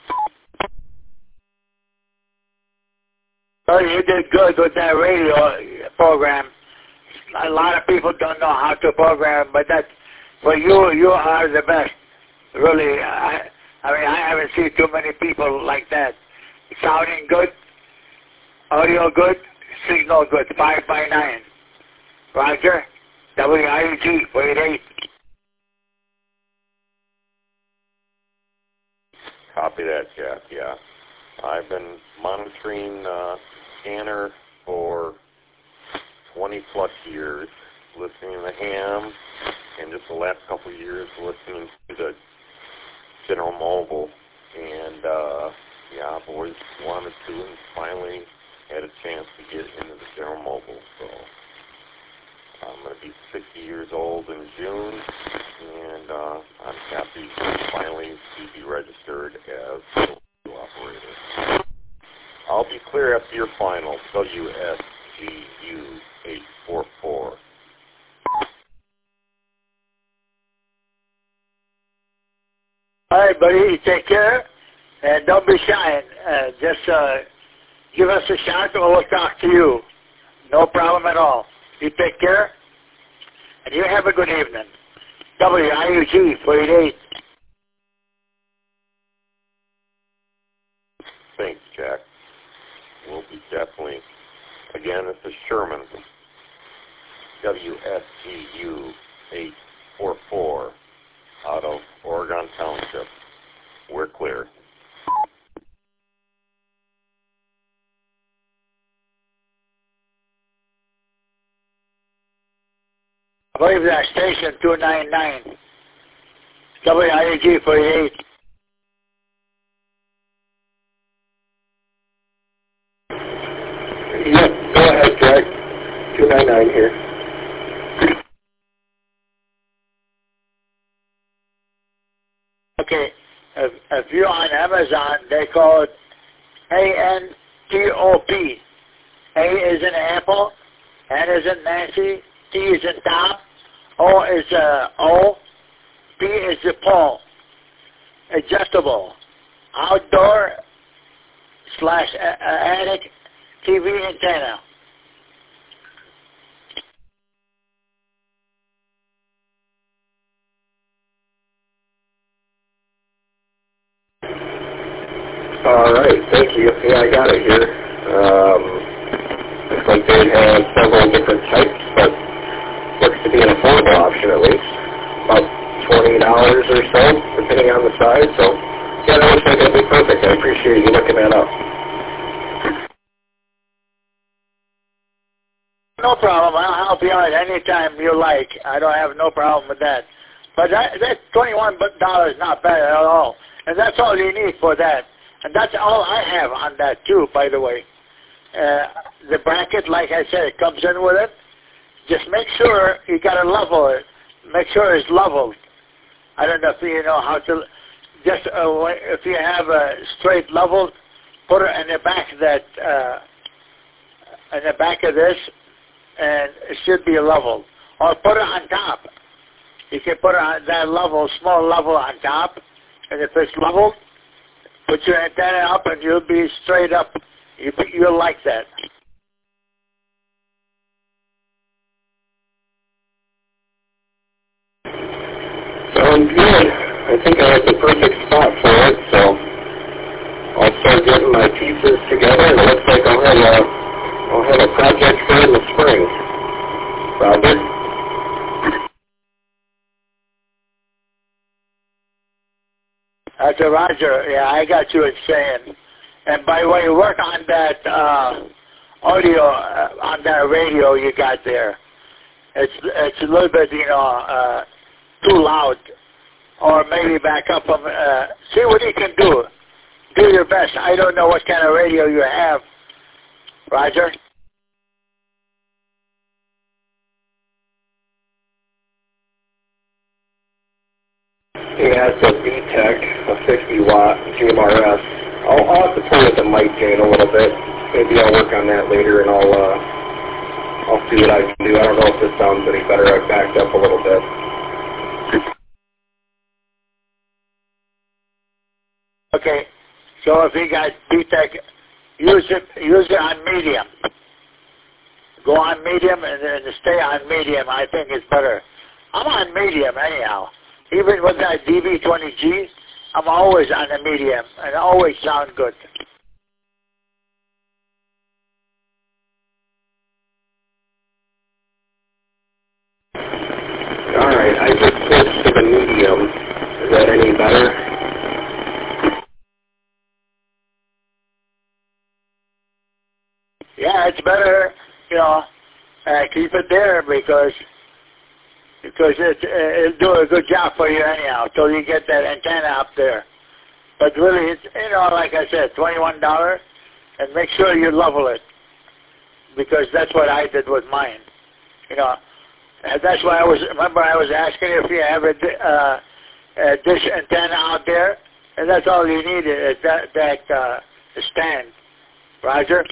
Oh, you did good with that radio program. A lot of people don't know how to program, but that, well, you you are the best. Really, I, I mean, I haven't seen too many people like that. Sounding good, audio good, signal good. Five by nine. Roger. W I U G forty-eight. Copy that, Jeff. Yeah, I've been monitoring uh, Scanner for twenty plus years, listening to the ham, and just the last couple of years listening to the General Mobile. And uh, yeah, I've always wanted to, and finally had a chance to get into the General Mobile. So I'm going to be sixty years old in June, and uh, I'm happy to finally to be registered as a radio operator. I'll be clear after your final, W S G U eight four four. All right, buddy, take care, and don't be shy. Uh, just uh, give us a shot, or we'll talk to you. No problem at all. You take care, and you have a good evening. W I U G forty-eight. Thanks, Jack. We'll be definitely, again, this is Sherman. W S G U eight four four out of Oregon Township. We're clear. I believe that's station two ninety-nine. W I U G forty-eight. Yep, go ahead, Jack. two ninety-nine here. Okay, if, if you're on Amazon, they call it A N T O P. A is in apple, N is in Nancy, T is in Tom, O is uh, O, P is the Paul. Adjustable. Outdoor slash uh, attic T V antenna. All right, thank you. Yeah, I got it here. Um, looks like they have several different types, but looks to be an affordable option at least. About twenty dollars or so, depending on the size. So, yeah, that looks like it'll be perfect. I appreciate you looking that up. No problem. I'll help you out anytime you like. I don't have no problem with that. But that, that twenty-one dollars is not bad at all. And that's all you need for that. And that's all I have on that too, by the way. Uh, the bracket, like I said, it comes in with it. Just make sure you got to level it. Make sure it's leveled. I don't know if you know how to. Just uh, if you have a straight level, put it in the back of that. Uh, in the back of this, and it should be leveled. Or put it on top. You can put it on that level, small level on top, and if it's leveled, put your antenna up and you'll be straight up. You, you'll like that. Sounds good. I think I have the perfect spot for it, so I'll start getting my pieces together, and it looks like I'll have a, I'll have a project for in the spring. Roger. That's a Roger. Yeah, I got you saying. And by the way, work on that uh, audio, uh, on that radio you got there. It's it's a little bit, you know, uh, too loud. Or maybe back up. From, uh, see what you can do. Do your best. I don't know what kind of radio you have, Roger. Yeah, it's a V-Tech, a fifty watt G M R S. I'll, I'll have to play with the mic gain a little bit. Maybe I'll work on that later, and I'll uh, I'll see what I can do. I don't know if this sounds any better. I've backed up a little bit. Okay, so if you got V-Tech, use it use it on medium. Go on medium and then stay on medium. I think it's better. I'm on medium anyhow. Even with that D B twenty G, I'm always on the medium and always sound good. All right, I just switched to the medium. Is that any better? Yeah, it's better, you know, uh, keep it there because because it, it'll do a good job for you anyhow till you get that antenna up there. But really, it's, you know, like I said, twenty-one dollars, and make sure you level it because that's what I did with mine, you know. And that's why I was, remember I was asking if you have a, uh, a dish antenna out there, and that's all you need is that, that uh, stand. Roger?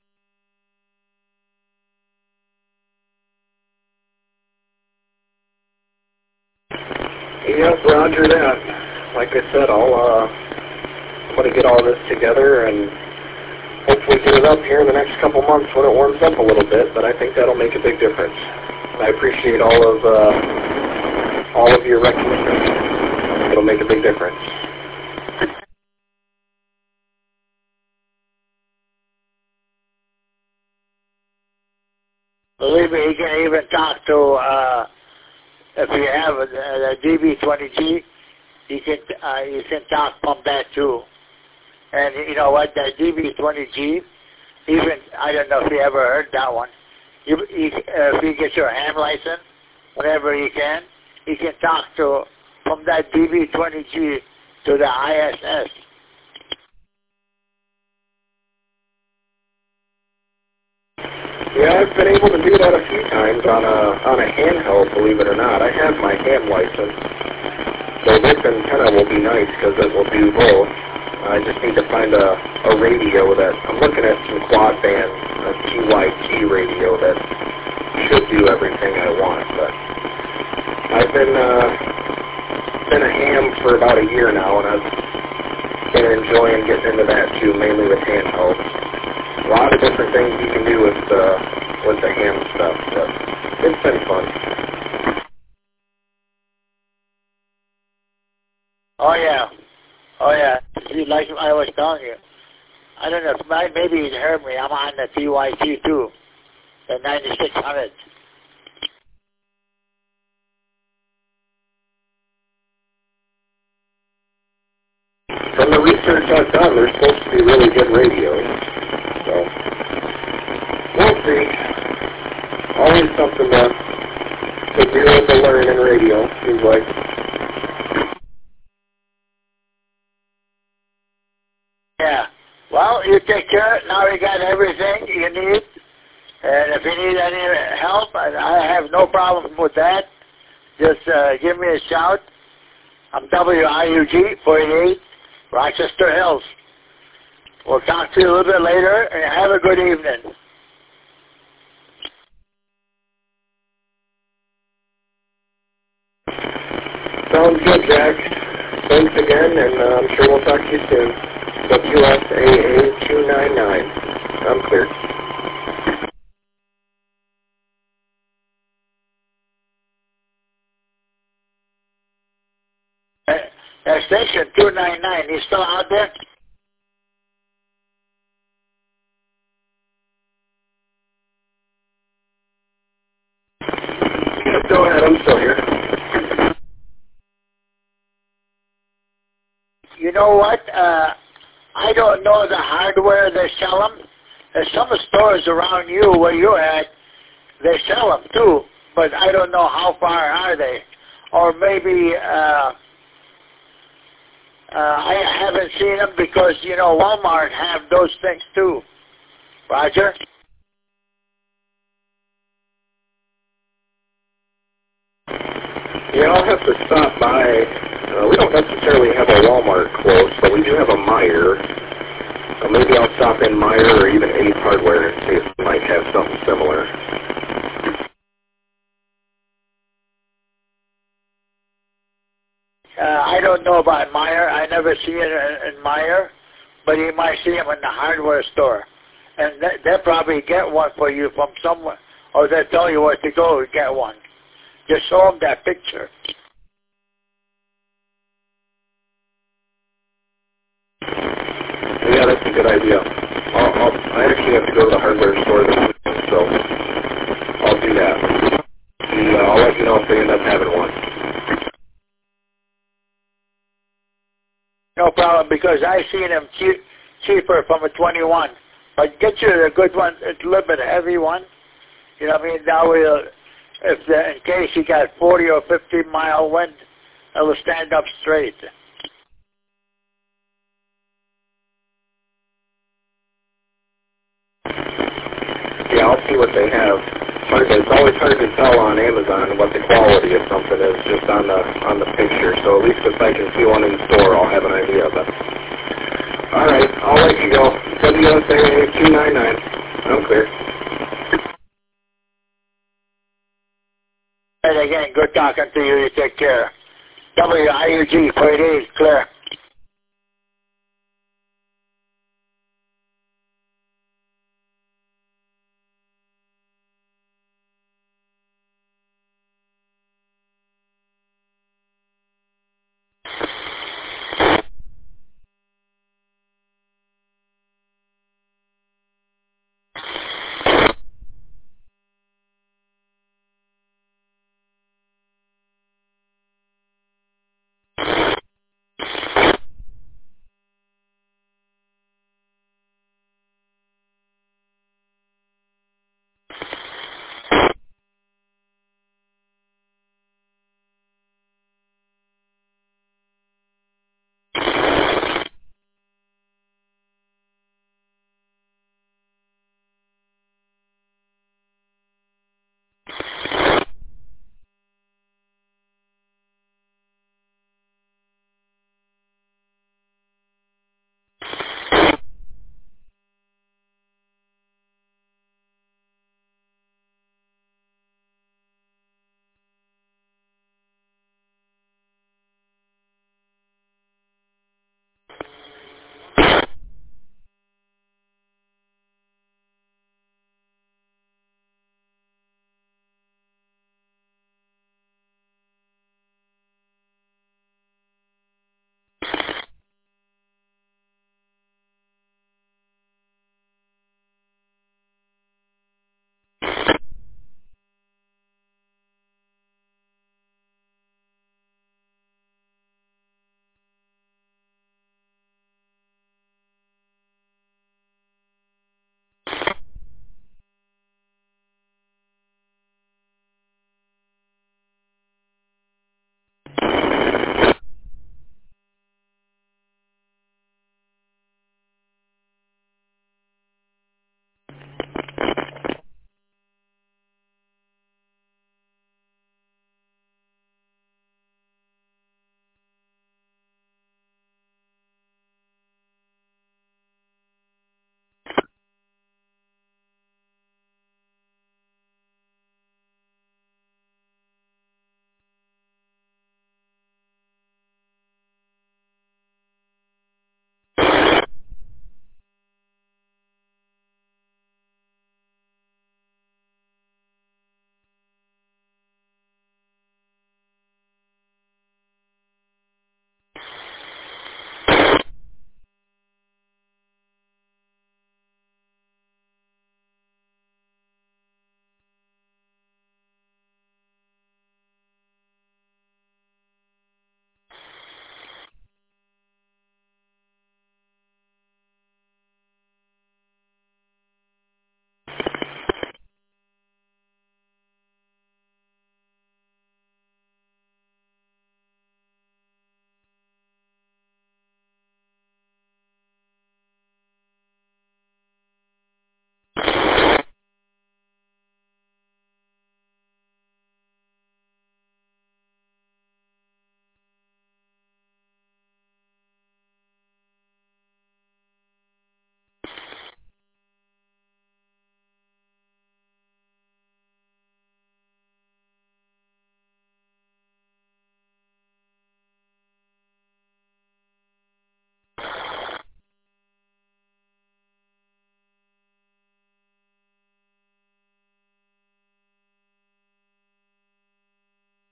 Yep, roger that. Like I said, I'll, uh, I'm going to get all this together and hopefully get it up here in the next couple months when it warms up a little bit, but I think that'll make a big difference. I appreciate all of, uh, all of your recommendations. It'll make a big difference. Believe me, you can even talk to, uh, if you have a, a D B twenty G, you can uh, you can talk from that too. And you know what, that D B twenty G, even, I don't know if you ever heard that one, you, you, uh, if you get your ham license, whenever you can, you can talk to, from that D B twenty G to the I S S. Yeah, I've been able to do that a few times on a on a handheld, believe it or not. I have my ham license, so this antenna will be nice because it will do both. I just need to find a, a radio that, I'm looking at some quad band, a T Y T radio that should do everything I want, but I've been, uh, been a ham for about a year now, and I've been enjoying getting into that too, mainly with handhelds. A lot of different things you can do with uh, with the ham stuff, but it's been fun. Oh yeah, oh yeah. See, like I was telling you, I don't know if maybe you heard me. I'm on the T Y T too, the ninety-six hundred. From the research I've done, they're supposed to be really good radios. So, we'll see. Always something to, to be able to learn in radio, seems like. Yeah. Well, you take care. Now you got everything you need. And if you need any help, I have no problem with that. Just uh, give me a shout. I'm W I U G forty-eight, Rochester Hills. We'll talk to you a little bit later, and have a good evening. Sounds good, Jack. Thanks again, and uh, I'm sure we'll talk to you soon. W S A A two nine nine. I'm clear. Uh, station two nine nine, you still out there? Go ahead, I'm still here. You know what? Uh, I don't know the hardware they sell them. There's some stores around you where you're at, they sell them too, but I don't know how far are they. Or maybe uh, uh, I haven't seen them because, you know, Walmart have those things too. Roger? Yeah, I'll have to stop by. Uh, we don't necessarily have a Walmart close, but we do have a Meijer. So maybe I'll stop in Meijer or even Ace Hardware and see if we might have something similar. Uh, I don't know about Meijer. I never see it in, in Meijer, but you might see them in the hardware store. And they, they'll probably get one for you from somewhere, or they'll tell you where to go to get one. Just show them that picture. Yeah, that's a good idea. I'll, I'll, I actually have to go to the hardware store this weekend, so I'll do that. And uh, I'll let you know if they end up having one. No problem, because I seen them cheap, cheaper from a twenty-one. But get you a good one, a little bit heavy one. You know what I mean? Now we'll, if the, in case you got forty or fifty mile wind, it will stand up straight. Yeah, I'll see what they have. Hard to, it's always hard to tell on Amazon what the quality of something is just on the on the picture. So at least if I can see one in the store, I'll have an idea of it. All right, I'll let you go. W S A two nine nine. I'm clear. And again, good talking to you. You take care. W I U G, forty-eight, clear.